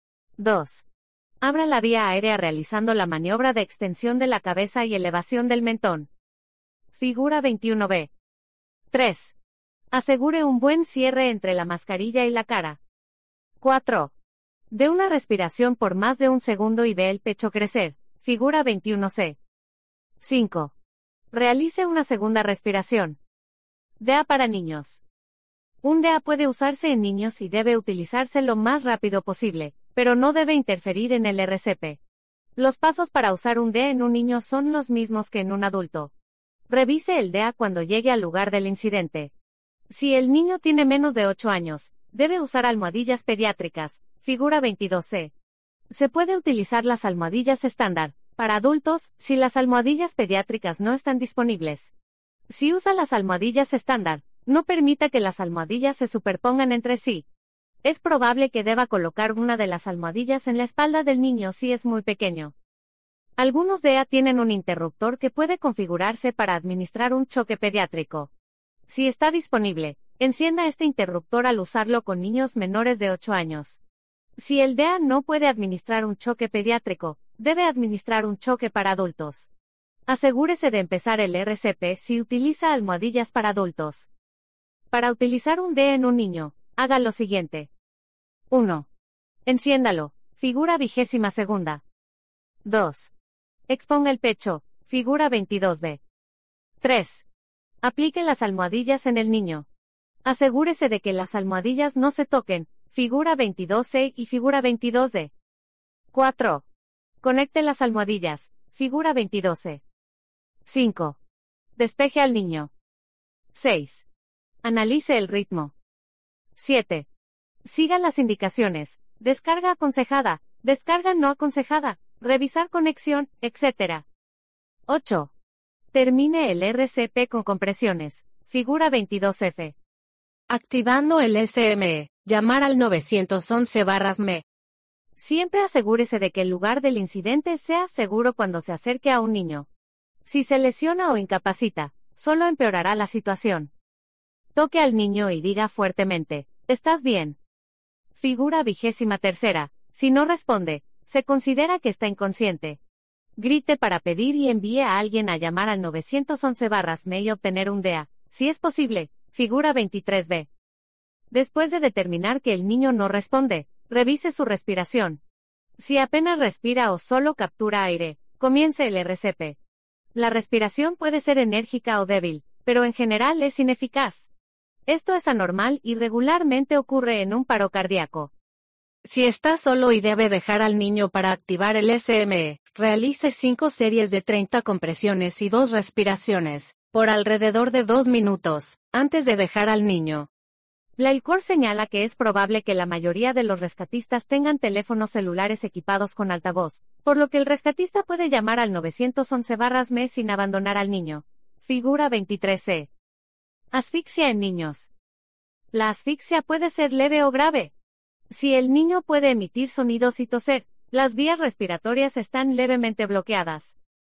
2. Abra la vía aérea realizando la maniobra de extensión de la cabeza y elevación del mentón. Figura 21b. 3. Asegure un buen cierre entre la mascarilla y la cara. 4. Dé una respiración por más de un segundo y ve el pecho crecer, figura 21c. 5. Realice una segunda respiración. DEA para niños. Un DEA puede usarse en niños y debe utilizarse lo más rápido posible, pero no debe interferir en el RCP. Los pasos para usar un DEA en un niño son los mismos que en un adulto. Revise el DEA cuando llegue al lugar del incidente. Si el niño tiene menos de 8 años, debe usar almohadillas pediátricas, figura 22c. Se puede utilizar las almohadillas estándar, para adultos, si las almohadillas pediátricas no están disponibles. Si usa las almohadillas estándar, no permita que las almohadillas se superpongan entre sí. Es probable que deba colocar una de las almohadillas en la espalda del niño si es muy pequeño. Algunos DEA tienen un interruptor que puede configurarse para administrar un choque pediátrico. Si está disponible, encienda este interruptor al usarlo con niños menores de 8 años. Si el DEA no puede administrar un choque pediátrico, debe administrar un choque para adultos. Asegúrese de empezar el RCP si utiliza almohadillas para adultos. Para utilizar un DEA en un niño, haga lo siguiente. 1. Enciéndalo, figura 22. 2. Exponga el pecho, figura 22b. 3. Aplique las almohadillas en el niño. Asegúrese de que las almohadillas no se toquen, figura 22c y figura 22d. 4. Conecte las almohadillas, figura 22c. 5. Despeje al niño. 6. Analice el ritmo. 7. Siga las indicaciones, descarga aconsejada, descarga no aconsejada, revisar conexión, etc. 8. Termine el RCP con compresiones, figura 22f. Activando el SME, llamar al 911/ME. Siempre asegúrese de que el lugar del incidente sea seguro cuando se acerque a un niño. Si se lesiona o incapacita, solo empeorará la situación. Toque al niño y diga fuertemente, ¿estás bien? Figura 23. Si no responde, se considera que está inconsciente. Grite para pedir y envíe a alguien a llamar al 911/ME y obtener un DEA, si es posible, figura 23b. Después de determinar que el niño no responde, revise su respiración. Si apenas respira o solo captura aire, comience el RCP. La respiración puede ser enérgica o débil, pero en general es ineficaz. Esto es anormal y regularmente ocurre en un paro cardíaco. Si está solo y debe dejar al niño para activar el SME, realice 5 series de 30 compresiones y 2 respiraciones, por alrededor de 2 minutos, antes de dejar al niño. La ILCOR señala que es probable que la mayoría de los rescatistas tengan teléfonos celulares equipados con altavoz, por lo que el rescatista puede llamar al 911/ME sin abandonar al niño. Figura 23c. Asfixia en niños. La asfixia puede ser leve o grave. Si el niño puede emitir sonidos y toser, las vías respiratorias están levemente bloqueadas.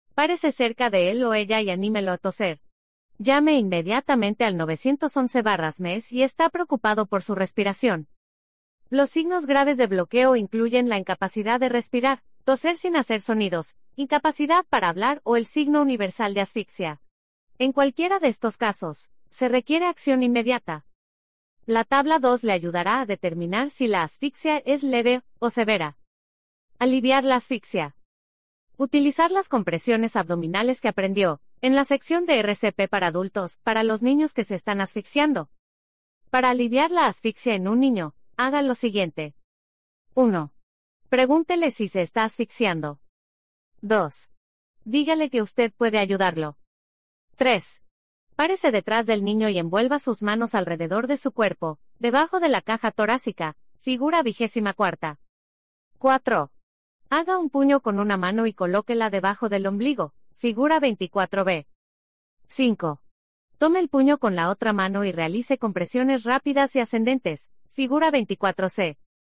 Párese cerca de él o ella y anímelo a toser. Llame inmediatamente al 911-MES y está preocupado por su respiración. Los signos graves de bloqueo incluyen la incapacidad de respirar, toser sin hacer sonidos, incapacidad para hablar o el signo universal de asfixia. En cualquiera de estos casos, se requiere acción inmediata. La tabla 2 le ayudará a determinar si la asfixia es leve o severa. Aliviar la asfixia. Utilizar las compresiones abdominales que aprendió en la sección de RCP para adultos, para los niños que se están asfixiando. Para aliviar la asfixia en un niño, haga lo siguiente. 1. Pregúntele si se está asfixiando. 2. Dígale que usted puede ayudarlo. 3. Párese detrás del niño y envuelva sus manos alrededor de su cuerpo, debajo de la caja torácica, figura 24. 4. Haga un puño con una mano y colóquela debajo del ombligo, figura 24b. 5. Tome el puño con la otra mano y realice compresiones rápidas y ascendentes, figura 24c.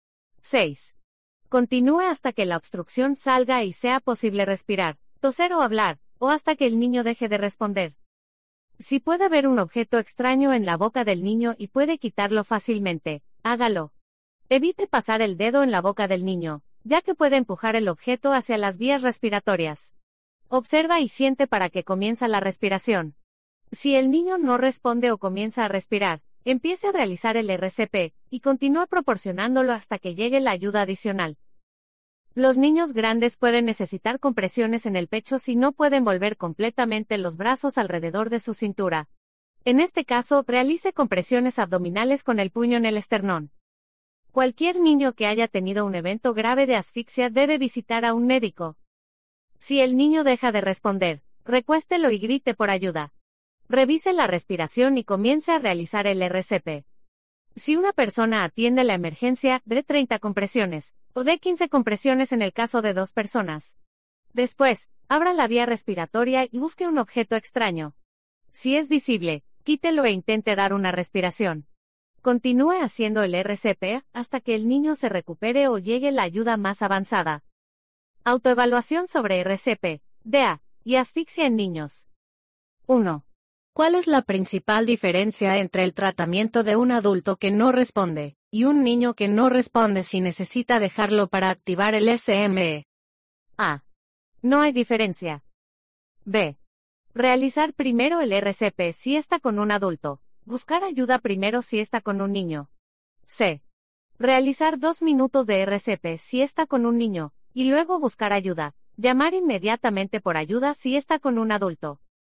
6. Continúe hasta que la obstrucción salga y sea posible respirar, toser o hablar, o hasta que el niño deje de responder. Si puede ver un objeto extraño en la boca del niño y puede quitarlo fácilmente, hágalo. Evite pasar el dedo en la boca del niño, ya que puede empujar el objeto hacia las vías respiratorias. Observa y siente para que comienza la respiración. Si el niño no responde o comienza a respirar, empiece a realizar el RCP, y continúe proporcionándolo hasta que llegue la ayuda adicional. Los niños grandes pueden necesitar compresiones en el pecho si no pueden volver completamente los brazos alrededor de su cintura. En este caso, realice compresiones abdominales con el puño en el esternón. Cualquier niño que haya tenido un evento grave de asfixia debe visitar a un médico. Si el niño deja de responder, recuéstelo y grite por ayuda. Revise la respiración y comience a realizar el RCP. Si una persona atiende la emergencia, dé 30 compresiones, o dé 15 compresiones en el caso de 2 personas. Después, abra la vía respiratoria y busque un objeto extraño. Si es visible, quítelo e intente dar una respiración. Continúe haciendo el RCP hasta que el niño se recupere o llegue la ayuda más avanzada. Autoevaluación sobre RCP, DEA, y asfixia en niños. 1. ¿Cuál es la principal diferencia entre el tratamiento de un adulto que no responde y un niño que no responde si necesita dejarlo para activar el SME? A. No hay diferencia. B. Realizar primero el RCP si está con un adulto. Buscar ayuda primero si está con un niño. C. Realizar 2 minutos de RCP si está con un niño, y luego buscar ayuda. Llamar inmediatamente por ayuda si está con un adulto.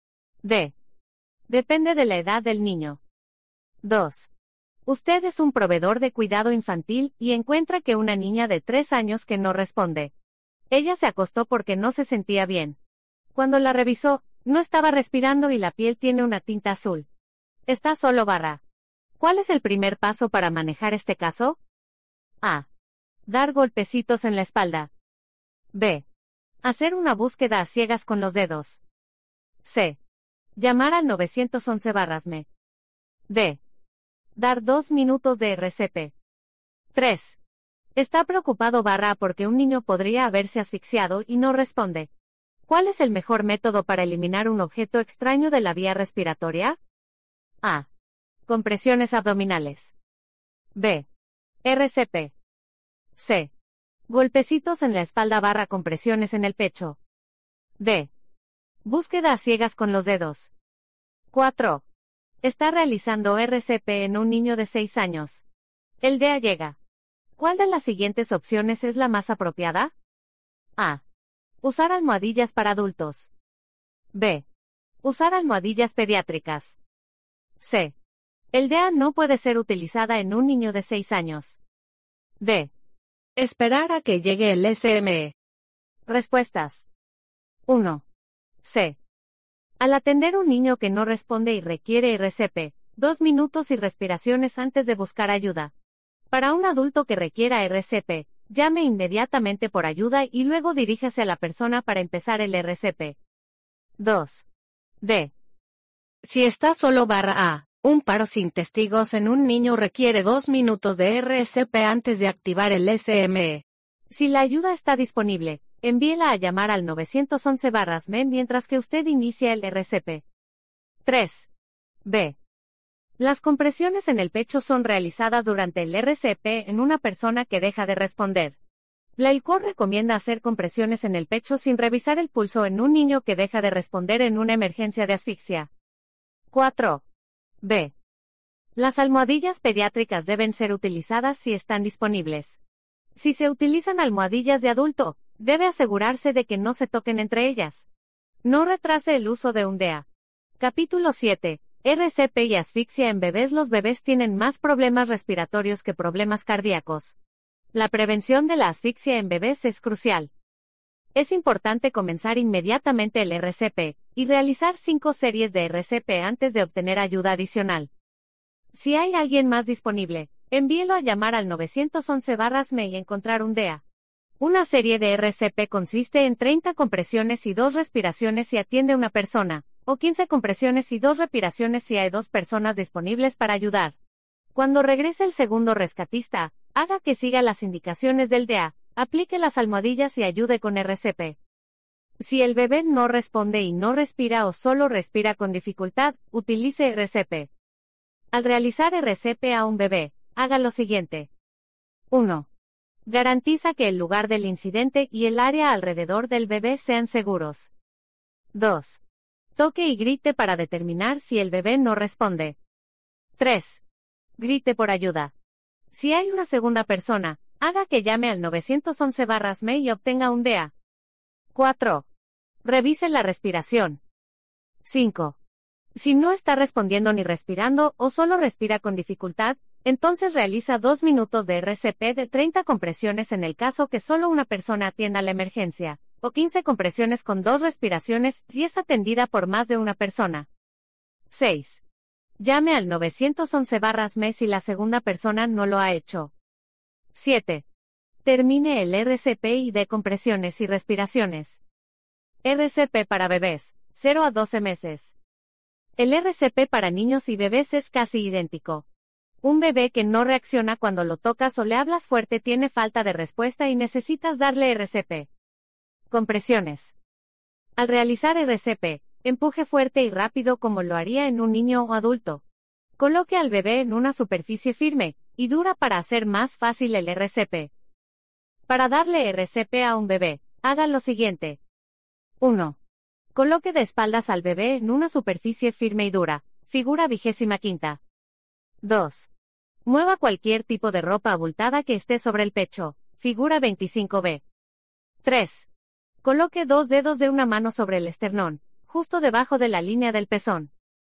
D. Depende de la edad del niño. 2. Usted es un proveedor de cuidado infantil y encuentra que una niña de 3 años que no responde. Ella se acostó porque no se sentía bien. Cuando la revisó, no estaba respirando y la piel tiene una tinta azul. Está solo barra. ¿Cuál es el primer paso para manejar este caso? A. Dar golpecitos en la espalda. B. Hacer una búsqueda a ciegas con los dedos. C. Llamar al 911-ME. D. Dar 2 minutos de RCP. 3. Está preocupado porque un niño podría haberse asfixiado y no responde. ¿Cuál es el mejor método para eliminar un objeto extraño de la vía respiratoria? A. Compresiones abdominales. B. RCP. C. Golpecitos en la espalda compresiones en el pecho. D. Búsqueda a ciegas con los dedos. 4. Está realizando RCP en un niño de 6 años. El DEA llega. ¿Cuál de las siguientes opciones es la más apropiada? A. Usar almohadillas para adultos. B. Usar almohadillas pediátricas. C. El DEA no puede ser utilizada en un niño de 6 años. D. Esperar a que llegue el SME. Respuestas. 1. C. Al atender un niño que no responde y requiere RCP, 2 minutos y respiraciones antes de buscar ayuda. Para un adulto que requiera RCP, llame inmediatamente por ayuda y luego diríjase a la persona para empezar el RCP. 2. D. Si está solo A, un paro sin testigos en un niño requiere 2 minutos de RCP antes de activar el SME. Si la ayuda está disponible, envíela a llamar al 911-ME mientras que usted inicia el RCP. 3. B. Las compresiones en el pecho son realizadas durante el RCP en una persona que deja de responder. La ILCOR recomienda hacer compresiones en el pecho sin revisar el pulso en un niño que deja de responder en una emergencia de asfixia. 4. B. Las almohadillas pediátricas deben ser utilizadas si están disponibles. Si se utilizan almohadillas de adulto, debe asegurarse de que no se toquen entre ellas. No retrase el uso de un DEA. Capítulo 7. RCP y asfixia en bebés. Los bebés tienen más problemas respiratorios que problemas cardíacos. La prevención de la asfixia en bebés es crucial. Es importante comenzar inmediatamente el RCP y realizar 5 series de RCP antes de obtener ayuda adicional. Si hay alguien más disponible, envíelo a llamar al 911-ME y encontrar un DEA. Una serie de RCP consiste en 30 compresiones y 2 respiraciones si atiende una persona, o 15 compresiones y 2 respiraciones si hay 2 personas disponibles para ayudar. Cuando regrese el segundo rescatista, haga que siga las indicaciones del DEA, aplique las almohadillas y ayude con RCP. Si el bebé no responde y no respira o solo respira con dificultad, utilice RCP. Al realizar RCP a un bebé, haga lo siguiente. 1. Garantiza que el lugar del incidente y el área alrededor del bebé sean seguros. 2. Toque y grite para determinar si el bebé no responde. 3. Grite por ayuda. Si hay una segunda persona, haga que llame al 911-ME y obtenga un DEA. 4. Revise la respiración. 5. Si no está respondiendo ni respirando o solo respira con dificultad, entonces realiza 2 minutos de RCP de 30 compresiones en el caso que solo una persona atienda la emergencia, o 15 compresiones con 2 respiraciones si es atendida por más de una persona. 6. Llame al 911-ME si la segunda persona no lo ha hecho. 7. Termine el RCP y dé compresiones y respiraciones. RCP para bebés, 0 a 12 meses. El RCP para niños y bebés es casi idéntico. Un bebé que no reacciona cuando lo tocas o le hablas fuerte tiene falta de respuesta y necesitas darle RCP. Compresiones. Al realizar RCP, empuje fuerte y rápido como lo haría en un niño o adulto. Coloque al bebé en una superficie firme y dura para hacer más fácil el RCP. Para darle RCP a un bebé, haga lo siguiente. 1. Coloque de espaldas al bebé en una superficie firme y dura, figura 25. 2. Mueva cualquier tipo de ropa abultada que esté sobre el pecho, figura 25b. 3. Coloque 2 dedos de una mano sobre el esternón, justo debajo de la línea del pezón.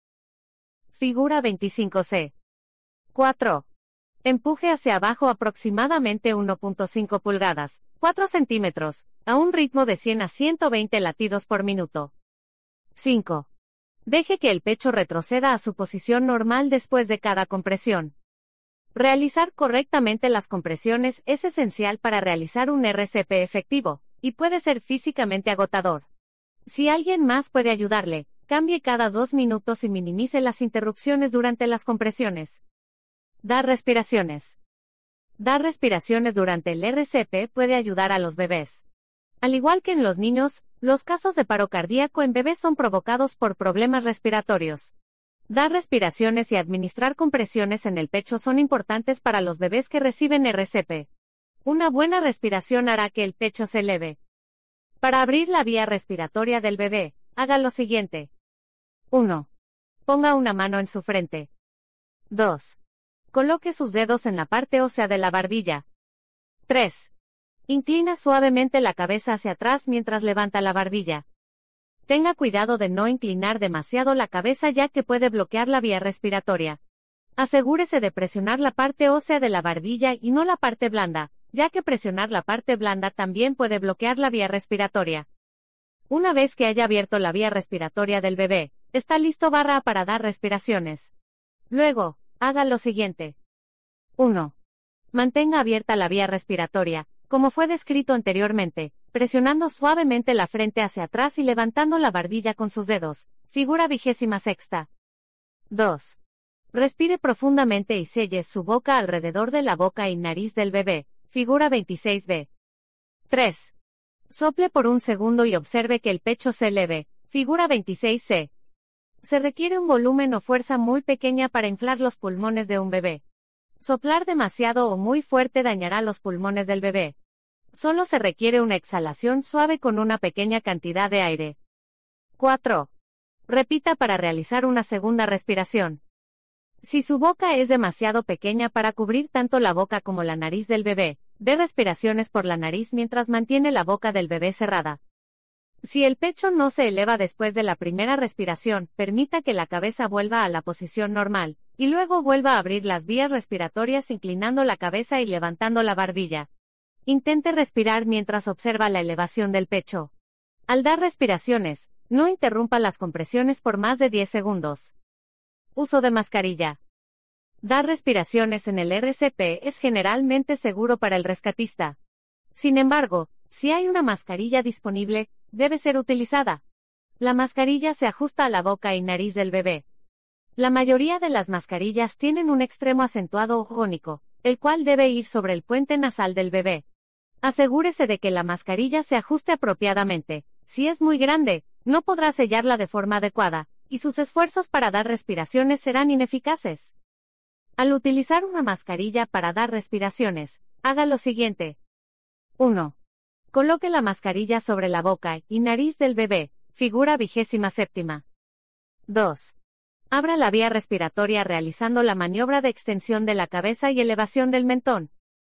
Figura 25c. 4. Empuje hacia abajo aproximadamente 1.5 pulgadas, 4 centímetros, a un ritmo de 100 a 120 latidos por minuto. 5. Deje que el pecho retroceda a su posición normal después de cada compresión. Realizar correctamente las compresiones es esencial para realizar un RCP efectivo, y puede ser físicamente agotador. Si alguien más puede ayudarle, cambie cada 2 minutos y minimice las interrupciones durante las compresiones. Dar respiraciones. Dar respiraciones durante el RCP puede ayudar a los bebés. Al igual que en los niños, los casos de paro cardíaco en bebés son provocados por problemas respiratorios. Dar respiraciones y administrar compresiones en el pecho son importantes para los bebés que reciben RCP. Una buena respiración hará que el pecho se eleve. Para abrir la vía respiratoria del bebé, haga lo siguiente. 1. Ponga una mano en su frente. 2. Coloque sus dedos en la parte ósea de la barbilla. 3. Inclina suavemente la cabeza hacia atrás mientras levanta la barbilla. Tenga cuidado de no inclinar demasiado la cabeza ya que puede bloquear la vía respiratoria. Asegúrese de presionar la parte ósea de la barbilla y no la parte blanda, ya que presionar la parte blanda también puede bloquear la vía respiratoria. Una vez que haya abierto la vía respiratoria del bebé, está listo para dar respiraciones. Luego, haga lo siguiente. 1. Mantenga abierta la vía respiratoria, como fue descrito anteriormente, presionando suavemente la frente hacia atrás y levantando la barbilla con sus dedos, figura 26. 2. Respire profundamente y selle su boca alrededor de la boca y nariz del bebé, figura 26b. 3. Sople por un segundo y observe que el pecho se eleve. Figura 26C. Se requiere un volumen o fuerza muy pequeña para inflar los pulmones de un bebé. Soplar demasiado o muy fuerte dañará los pulmones del bebé. Solo se requiere una exhalación suave con una pequeña cantidad de aire. 4. Repita para realizar una segunda respiración. Si su boca es demasiado pequeña para cubrir tanto la boca como la nariz del bebé, dé respiraciones por la nariz mientras mantiene la boca del bebé cerrada. Si el pecho no se eleva después de la primera respiración, permita que la cabeza vuelva a la posición normal, y luego vuelva a abrir las vías respiratorias inclinando la cabeza y levantando la barbilla. Intente respirar mientras observa la elevación del pecho. Al dar respiraciones, no interrumpa las compresiones por más de 10 segundos. Uso de mascarilla. Dar respiraciones en el RCP es generalmente seguro para el rescatista. Sin embargo, si hay una mascarilla disponible, debe ser utilizada. La mascarilla se ajusta a la boca y nariz del bebé. La mayoría de las mascarillas tienen un extremo acentuado o jónico, el cual debe ir sobre el puente nasal del bebé. Asegúrese de que la mascarilla se ajuste apropiadamente. Si es muy grande, no podrá sellarla de forma adecuada, y sus esfuerzos para dar respiraciones serán ineficaces. Al utilizar una mascarilla para dar respiraciones, haga lo siguiente. 1. Coloque la mascarilla sobre la boca y nariz del bebé, figura 27. 2. Abra la vía respiratoria realizando la maniobra de extensión de la cabeza y elevación del mentón.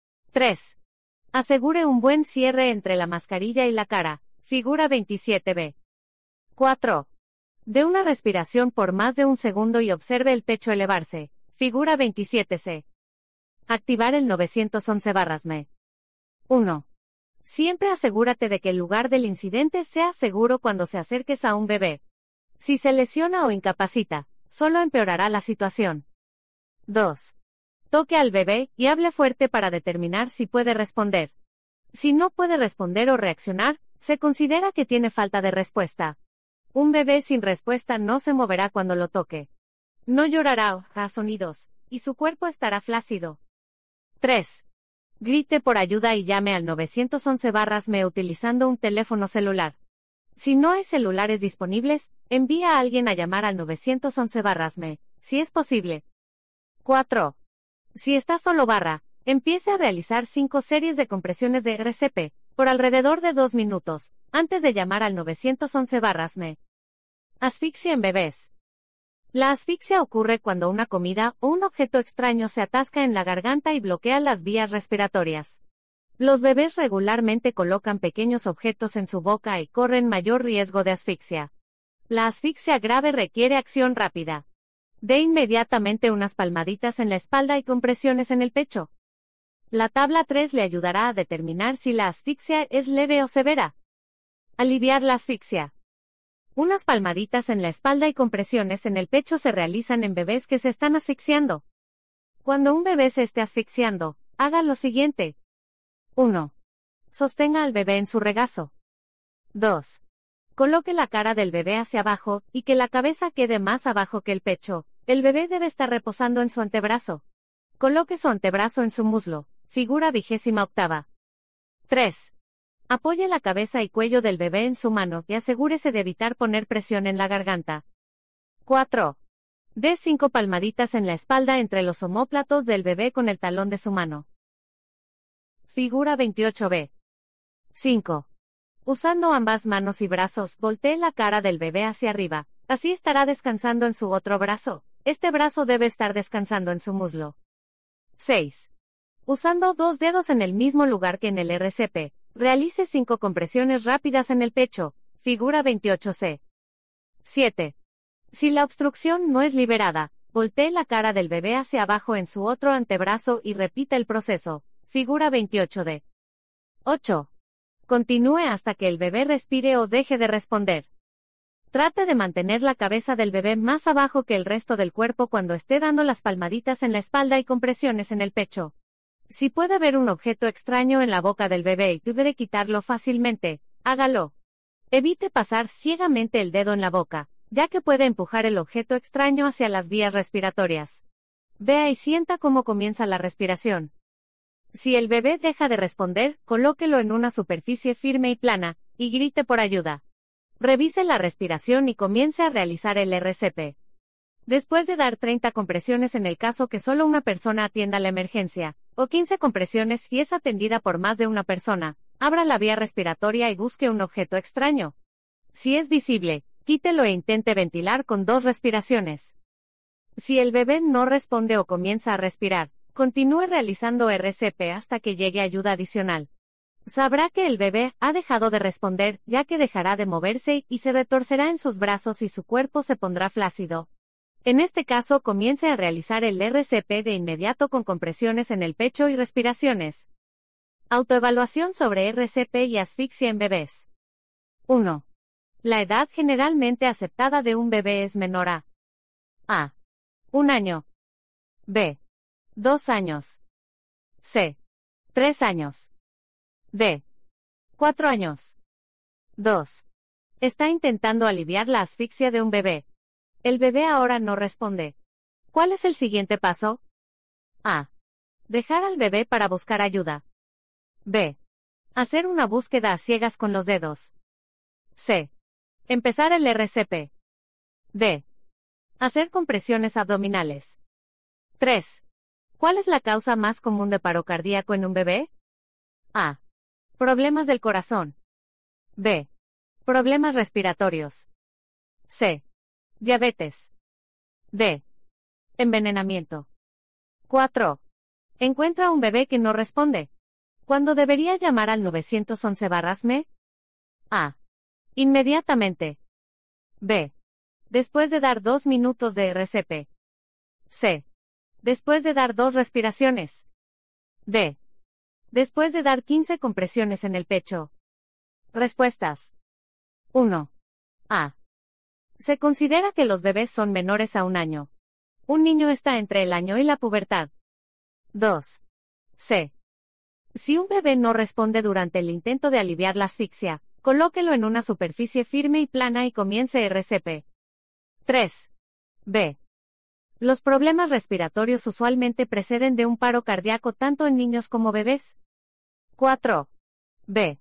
3. Asegure un buen cierre entre la mascarilla y la cara, figura 27b. 4. Dé una respiración por más de un segundo y observe el pecho elevarse, figura 27c. Activar el 911-ME. 1. Siempre asegúrate de que el lugar del incidente sea seguro cuando se acerques a un bebé. Si se lesiona o incapacita, solo empeorará la situación. 2. Toque al bebé y hable fuerte para determinar si puede responder. Si no puede responder o reaccionar, se considera que tiene falta de respuesta. Un bebé sin respuesta no se moverá cuando lo toque. No llorará o hará sonidos, y su cuerpo estará flácido. 3. Grite por ayuda y llame al 911-ME utilizando un teléfono celular. Si no hay celulares disponibles, envía a alguien a llamar al 911-ME, si es posible. 4. Si está solo empiece a realizar 5 series de compresiones de RCP, por alrededor de 2 minutos, antes de llamar al 911-ME. Asfixia en bebés. La asfixia ocurre cuando una comida o un objeto extraño se atasca en la garganta y bloquea las vías respiratorias. Los bebés regularmente colocan pequeños objetos en su boca y corren mayor riesgo de asfixia. La asfixia grave requiere acción rápida. Dé inmediatamente unas palmaditas en la espalda y compresiones en el pecho. La tabla 3 le ayudará a determinar si la asfixia es leve o severa. Aliviar la asfixia. Unas palmaditas en la espalda y compresiones en el pecho se realizan en bebés que se están asfixiando. Cuando un bebé se esté asfixiando, haga lo siguiente. 1. Sostenga al bebé en su regazo. 2. Coloque la cara del bebé hacia abajo, y que la cabeza quede más abajo que el pecho. El bebé debe estar reposando en su antebrazo. Coloque su antebrazo en su muslo, figura 28. 3. Apoye la cabeza y cuello del bebé en su mano y asegúrese de evitar poner presión en la garganta. 4. Dé 5 palmaditas en la espalda entre los omóplatos del bebé con el talón de su mano. Figura 28b. 5. Usando ambas manos y brazos, voltee la cara del bebé hacia arriba, así estará descansando en su otro brazo. Este brazo debe estar descansando en su muslo. 6. Usando 2 dedos en el mismo lugar que en el RCP, realice 5 compresiones rápidas en el pecho, figura 28c. 7. Si la obstrucción no es liberada, voltee la cara del bebé hacia abajo en su otro antebrazo y repita el proceso, figura 28d. 8. Continúe hasta que el bebé respire o deje de responder. Trate de mantener la cabeza del bebé más abajo que el resto del cuerpo cuando esté dando las palmaditas en la espalda y compresiones en el pecho. Si puede ver un objeto extraño en la boca del bebé y puede quitarlo fácilmente, hágalo. Evite pasar ciegamente el dedo en la boca, ya que puede empujar el objeto extraño hacia las vías respiratorias. Vea y sienta cómo comienza la respiración. Si el bebé deja de responder, colóquelo en una superficie firme y plana, y grite por ayuda. Revise la respiración y comience a realizar el RCP. Después de dar 30 compresiones en el caso que solo una persona atienda la emergencia, o 15 compresiones si es atendida por más de una persona, abra la vía respiratoria y busque un objeto extraño. Si es visible, quítelo e intente ventilar con 2 respiraciones. Si el bebé no responde o comienza a respirar, continúe realizando RCP hasta que llegue ayuda adicional. Sabrá que el bebé ha dejado de responder, ya que dejará de moverse y se retorcerá en sus brazos y su cuerpo se pondrá flácido. En este caso, comience a realizar el RCP de inmediato con compresiones en el pecho y respiraciones. Autoevaluación sobre RCP y asfixia en bebés. 1. La edad generalmente aceptada de un bebé es menor a A. 1 año. B. 2 años. C. 3 años. D. 4 años. 2. Está intentando aliviar la asfixia de un bebé. El bebé ahora no responde. ¿Cuál es el siguiente paso? A. Dejar al bebé para buscar ayuda. B. Hacer una búsqueda a ciegas con los dedos. C. Empezar el RCP. D. Hacer compresiones abdominales. 3. ¿Cuál es la causa más común de paro cardíaco en un bebé? A. Problemas del corazón. B. Problemas respiratorios. C. Diabetes. D. Envenenamiento. 4. Encuentra un bebé que no responde. ¿Cuándo debería llamar al 911-ME? A. Inmediatamente. B. Después de dar 2 minutos de RCP. C. Después de dar 2 respiraciones. D. Después de dar 15 compresiones en el pecho. Respuestas. 1. A. Se considera que los bebés son menores a 1 año. Un niño está entre el año y la pubertad. 2. C. Si un bebé no responde durante el intento de aliviar la asfixia, colóquelo en una superficie firme y plana y comience RCP. 3. B. Los problemas respiratorios usualmente preceden de un paro cardíaco tanto en niños como bebés. 4. B.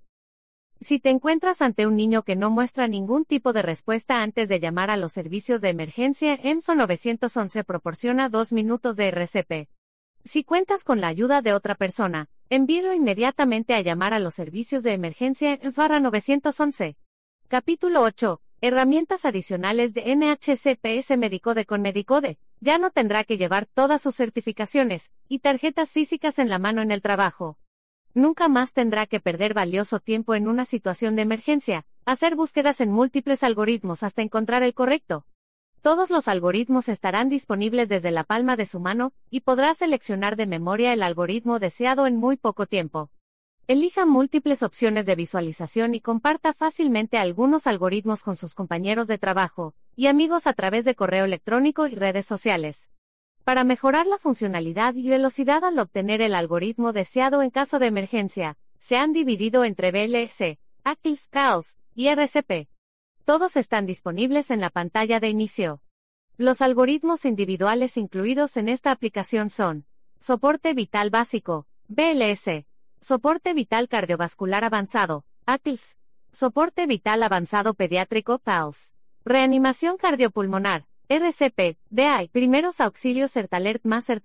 Si te encuentras ante un niño que no muestra ningún tipo de respuesta antes de llamar a los servicios de emergencia, EMSO 911 proporciona 2 minutos de RCP. Si cuentas con la ayuda de otra persona, envíelo inmediatamente a llamar a los servicios de emergencia en FARA 911. Capítulo 8. Herramientas adicionales de NHCPS Medicode con Medicode. Ya no tendrá que llevar todas sus certificaciones y tarjetas físicas en la mano en el trabajo. Nunca más tendrá que perder valioso tiempo en una situación de emergencia, hacer búsquedas en múltiples algoritmos hasta encontrar el correcto. Todos los algoritmos estarán disponibles desde la palma de su mano, y podrá seleccionar de memoria el algoritmo deseado en muy poco tiempo. Elija múltiples opciones de visualización y comparta fácilmente algunos algoritmos con sus compañeros de trabajo y amigos a través de correo electrónico y redes sociales. Para mejorar la funcionalidad y velocidad al obtener el algoritmo deseado en caso de emergencia, se han dividido entre BLS, ACLS, CALS y RCP. Todos están disponibles en la pantalla de inicio. Los algoritmos individuales incluidos en esta aplicación son: soporte vital básico, BLS, soporte vital cardiovascular avanzado, ACLS, soporte vital avanzado pediátrico, PALS, reanimación cardiopulmonar, RCP, DI, primeros auxilios. CertAlert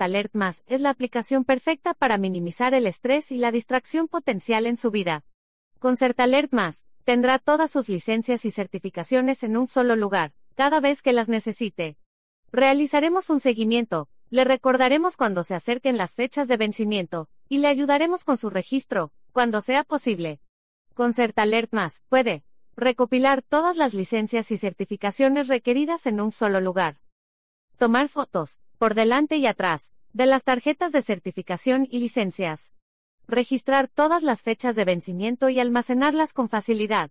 Más es la aplicación perfecta para minimizar el estrés y la distracción potencial en su vida. Con CertAlert Más, tendrá todas sus licencias y certificaciones en un solo lugar, cada vez que las necesite. Realizaremos un seguimiento, le recordaremos cuando se acerquen las fechas de vencimiento, y le ayudaremos con su registro, cuando sea posible. Con CertAlert Más, puede recopilar todas las licencias y certificaciones requeridas en un solo lugar. Tomar fotos, por delante y atrás, de las tarjetas de certificación y licencias. Registrar todas las fechas de vencimiento y almacenarlas con facilidad.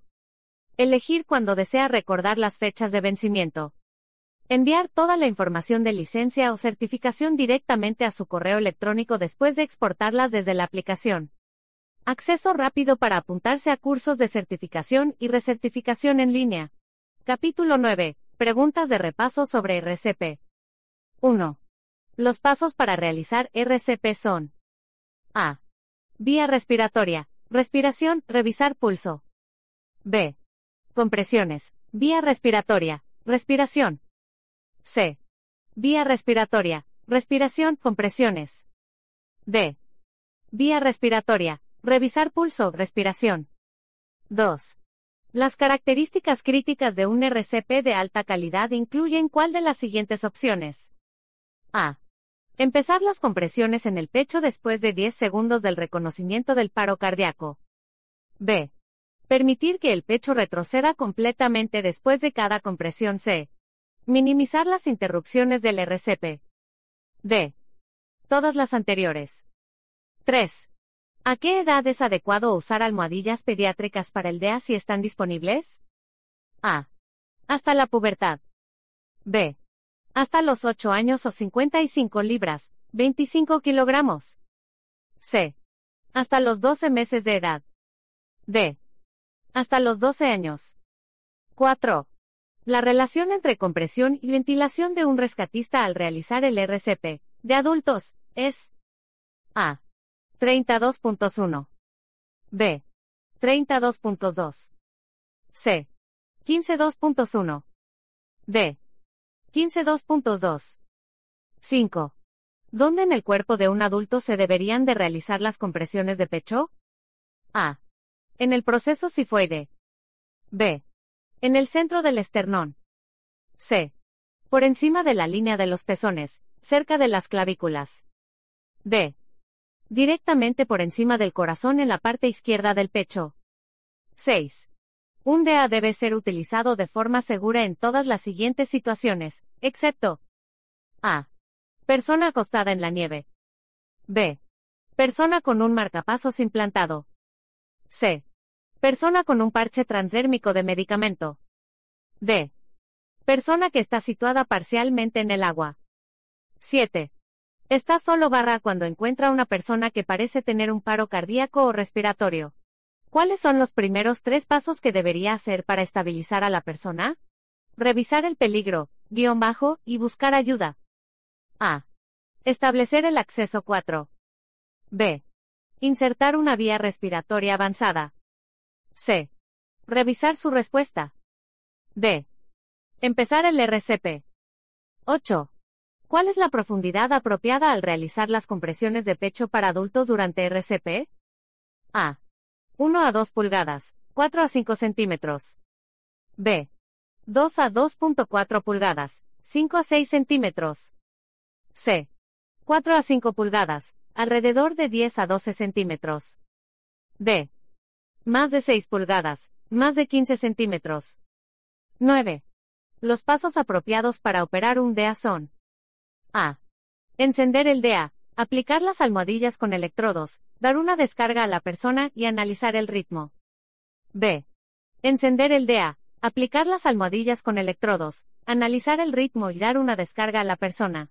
Elegir cuando desea recordar las fechas de vencimiento. Enviar toda la información de licencia o certificación directamente a su correo electrónico después de exportarlas desde la aplicación. Acceso rápido para apuntarse a cursos de certificación y recertificación en línea. Capítulo 9. Preguntas de repaso sobre RCP. 1. Los pasos para realizar RCP son: A. Vía respiratoria. Respiración, revisar pulso. B. Compresiones. Vía respiratoria. Respiración. C. Vía respiratoria. Respiración, compresiones. D. Vía respiratoria. Revisar pulso, respiración. 2. Las características críticas de un RCP de alta calidad incluyen ¿cuál de las siguientes opciones? A. Empezar las compresiones en el pecho después de 10 segundos del reconocimiento del paro cardíaco. B. Permitir que el pecho retroceda completamente después de cada compresión. C. Minimizar las interrupciones del RCP. D. Todas las anteriores. 3. ¿A qué edad es adecuado usar almohadillas pediátricas para el DEA si están disponibles? A. Hasta la pubertad. B. Hasta los 8 años o 55 libras, 25 kilogramos. C. Hasta los 12 meses de edad. D. Hasta los 12 años. 4. La relación entre compresión y ventilación de un rescatista al realizar el RCP de adultos es A. 32.1. B. 32.2. C. 15.2.1. D. 15.2.2. 5. ¿Dónde en el cuerpo de un adulto se deberían de realizar las compresiones de pecho? A. En el proceso sifoide. B. En el centro del esternón. C. Por encima de la línea de los pezones, cerca de las clavículas. D. Directamente por encima del corazón en la parte izquierda del pecho. 6. Un DEA debe ser utilizado de forma segura en todas las siguientes situaciones, excepto A. Persona acostada en la nieve. B. Persona con un marcapasos implantado. C. Persona con un parche transdérmico de medicamento. D. Persona que está situada parcialmente en el agua. 7. Está solo cuando encuentra una persona que parece tener un paro cardíaco o respiratorio. ¿Cuáles son los primeros 3 pasos que debería hacer para estabilizar a la persona? Revisar el peligro, y buscar ayuda. A. Establecer el acceso 4. B. Insertar una vía respiratoria avanzada. C. Revisar su respuesta. D. Empezar el RCP. 8. ¿Cuál es la profundidad apropiada al realizar las compresiones de pecho para adultos durante RCP? A. 1 a 2 pulgadas, 4 a 5 centímetros. B. 2 a 2.4 pulgadas, 5 a 6 centímetros. C. 4 a 5 pulgadas, alrededor de 10 a 12 centímetros. D. Más de 6 pulgadas, más de 15 centímetros. 9. Los pasos apropiados para operar un DEA son: A. Encender el DEA, aplicar las almohadillas con electrodos, dar una descarga a la persona y analizar el ritmo. B. Encender el DEA, aplicar las almohadillas con electrodos, analizar el ritmo y dar una descarga a la persona.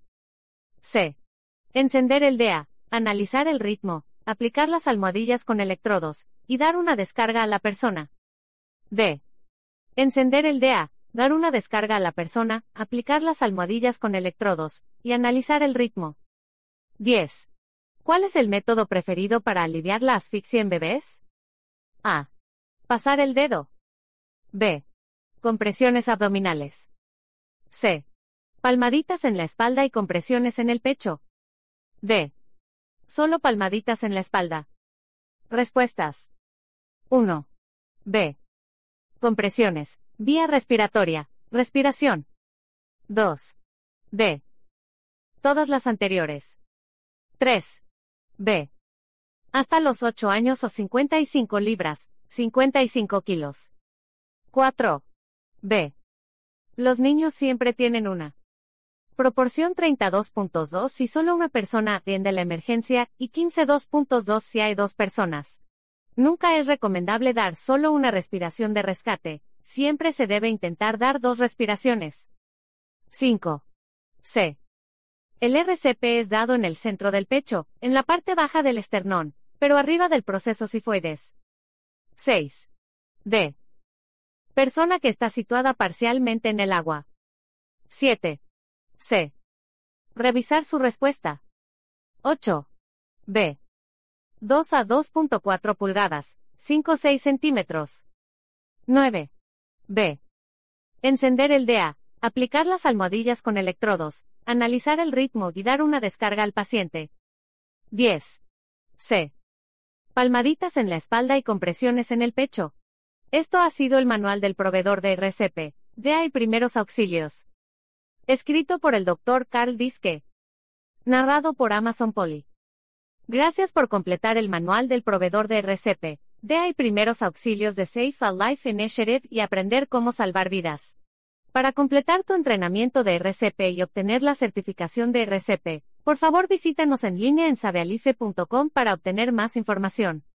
C. Encender el DEA, analizar el ritmo, aplicar las almohadillas con electrodos, y dar una descarga a la persona. D. Encender el DEA, dar una descarga a la persona, aplicar las almohadillas con electrodos, y analizar el ritmo. 10. ¿Cuál es el método preferido para aliviar la asfixia en bebés? A. Pasar el dedo. B. Compresiones abdominales. C. Palmaditas en la espalda y compresiones en el pecho. D. Solo palmaditas en la espalda. Respuestas. 1. B. Compresiones, vía respiratoria, respiración. 2. D. Todas las anteriores. 3. B. Hasta los 8 años o 55 libras, 55 kilos. 4. B. Los niños siempre tienen una proporción 32.2 si solo una persona atiende la emergencia y 15.2 si hay 2 personas. Nunca es recomendable dar solo una respiración de rescate, siempre se debe intentar dar 2 respiraciones. 5. C. El RCP es dado en el centro del pecho, en la parte baja del esternón, pero arriba del proceso sifoides. 6. D. Persona que está situada parcialmente en el agua. 7. C. Revisar su respuesta. 8. B. 2 a 2.4 pulgadas, 5-6 centímetros. 9. B. Encender el DEA, aplicar las almohadillas con electrodos, analizar el ritmo y dar una descarga al paciente. 10. C. Palmaditas en la espalda y compresiones en el pecho. Esto ha sido el manual del proveedor de RCP, DEA y primeros auxilios. Escrito por el Dr. Carl Diske. Narrado por Amazon Polly. Gracias por completar el manual del proveedor de RCP, DEA y primeros auxilios de Safe a Life Initiative y aprender cómo salvar vidas. Para completar tu entrenamiento de RCP y obtener la certificación de RCP, por favor visítanos en línea en sabealife.com para obtener más información.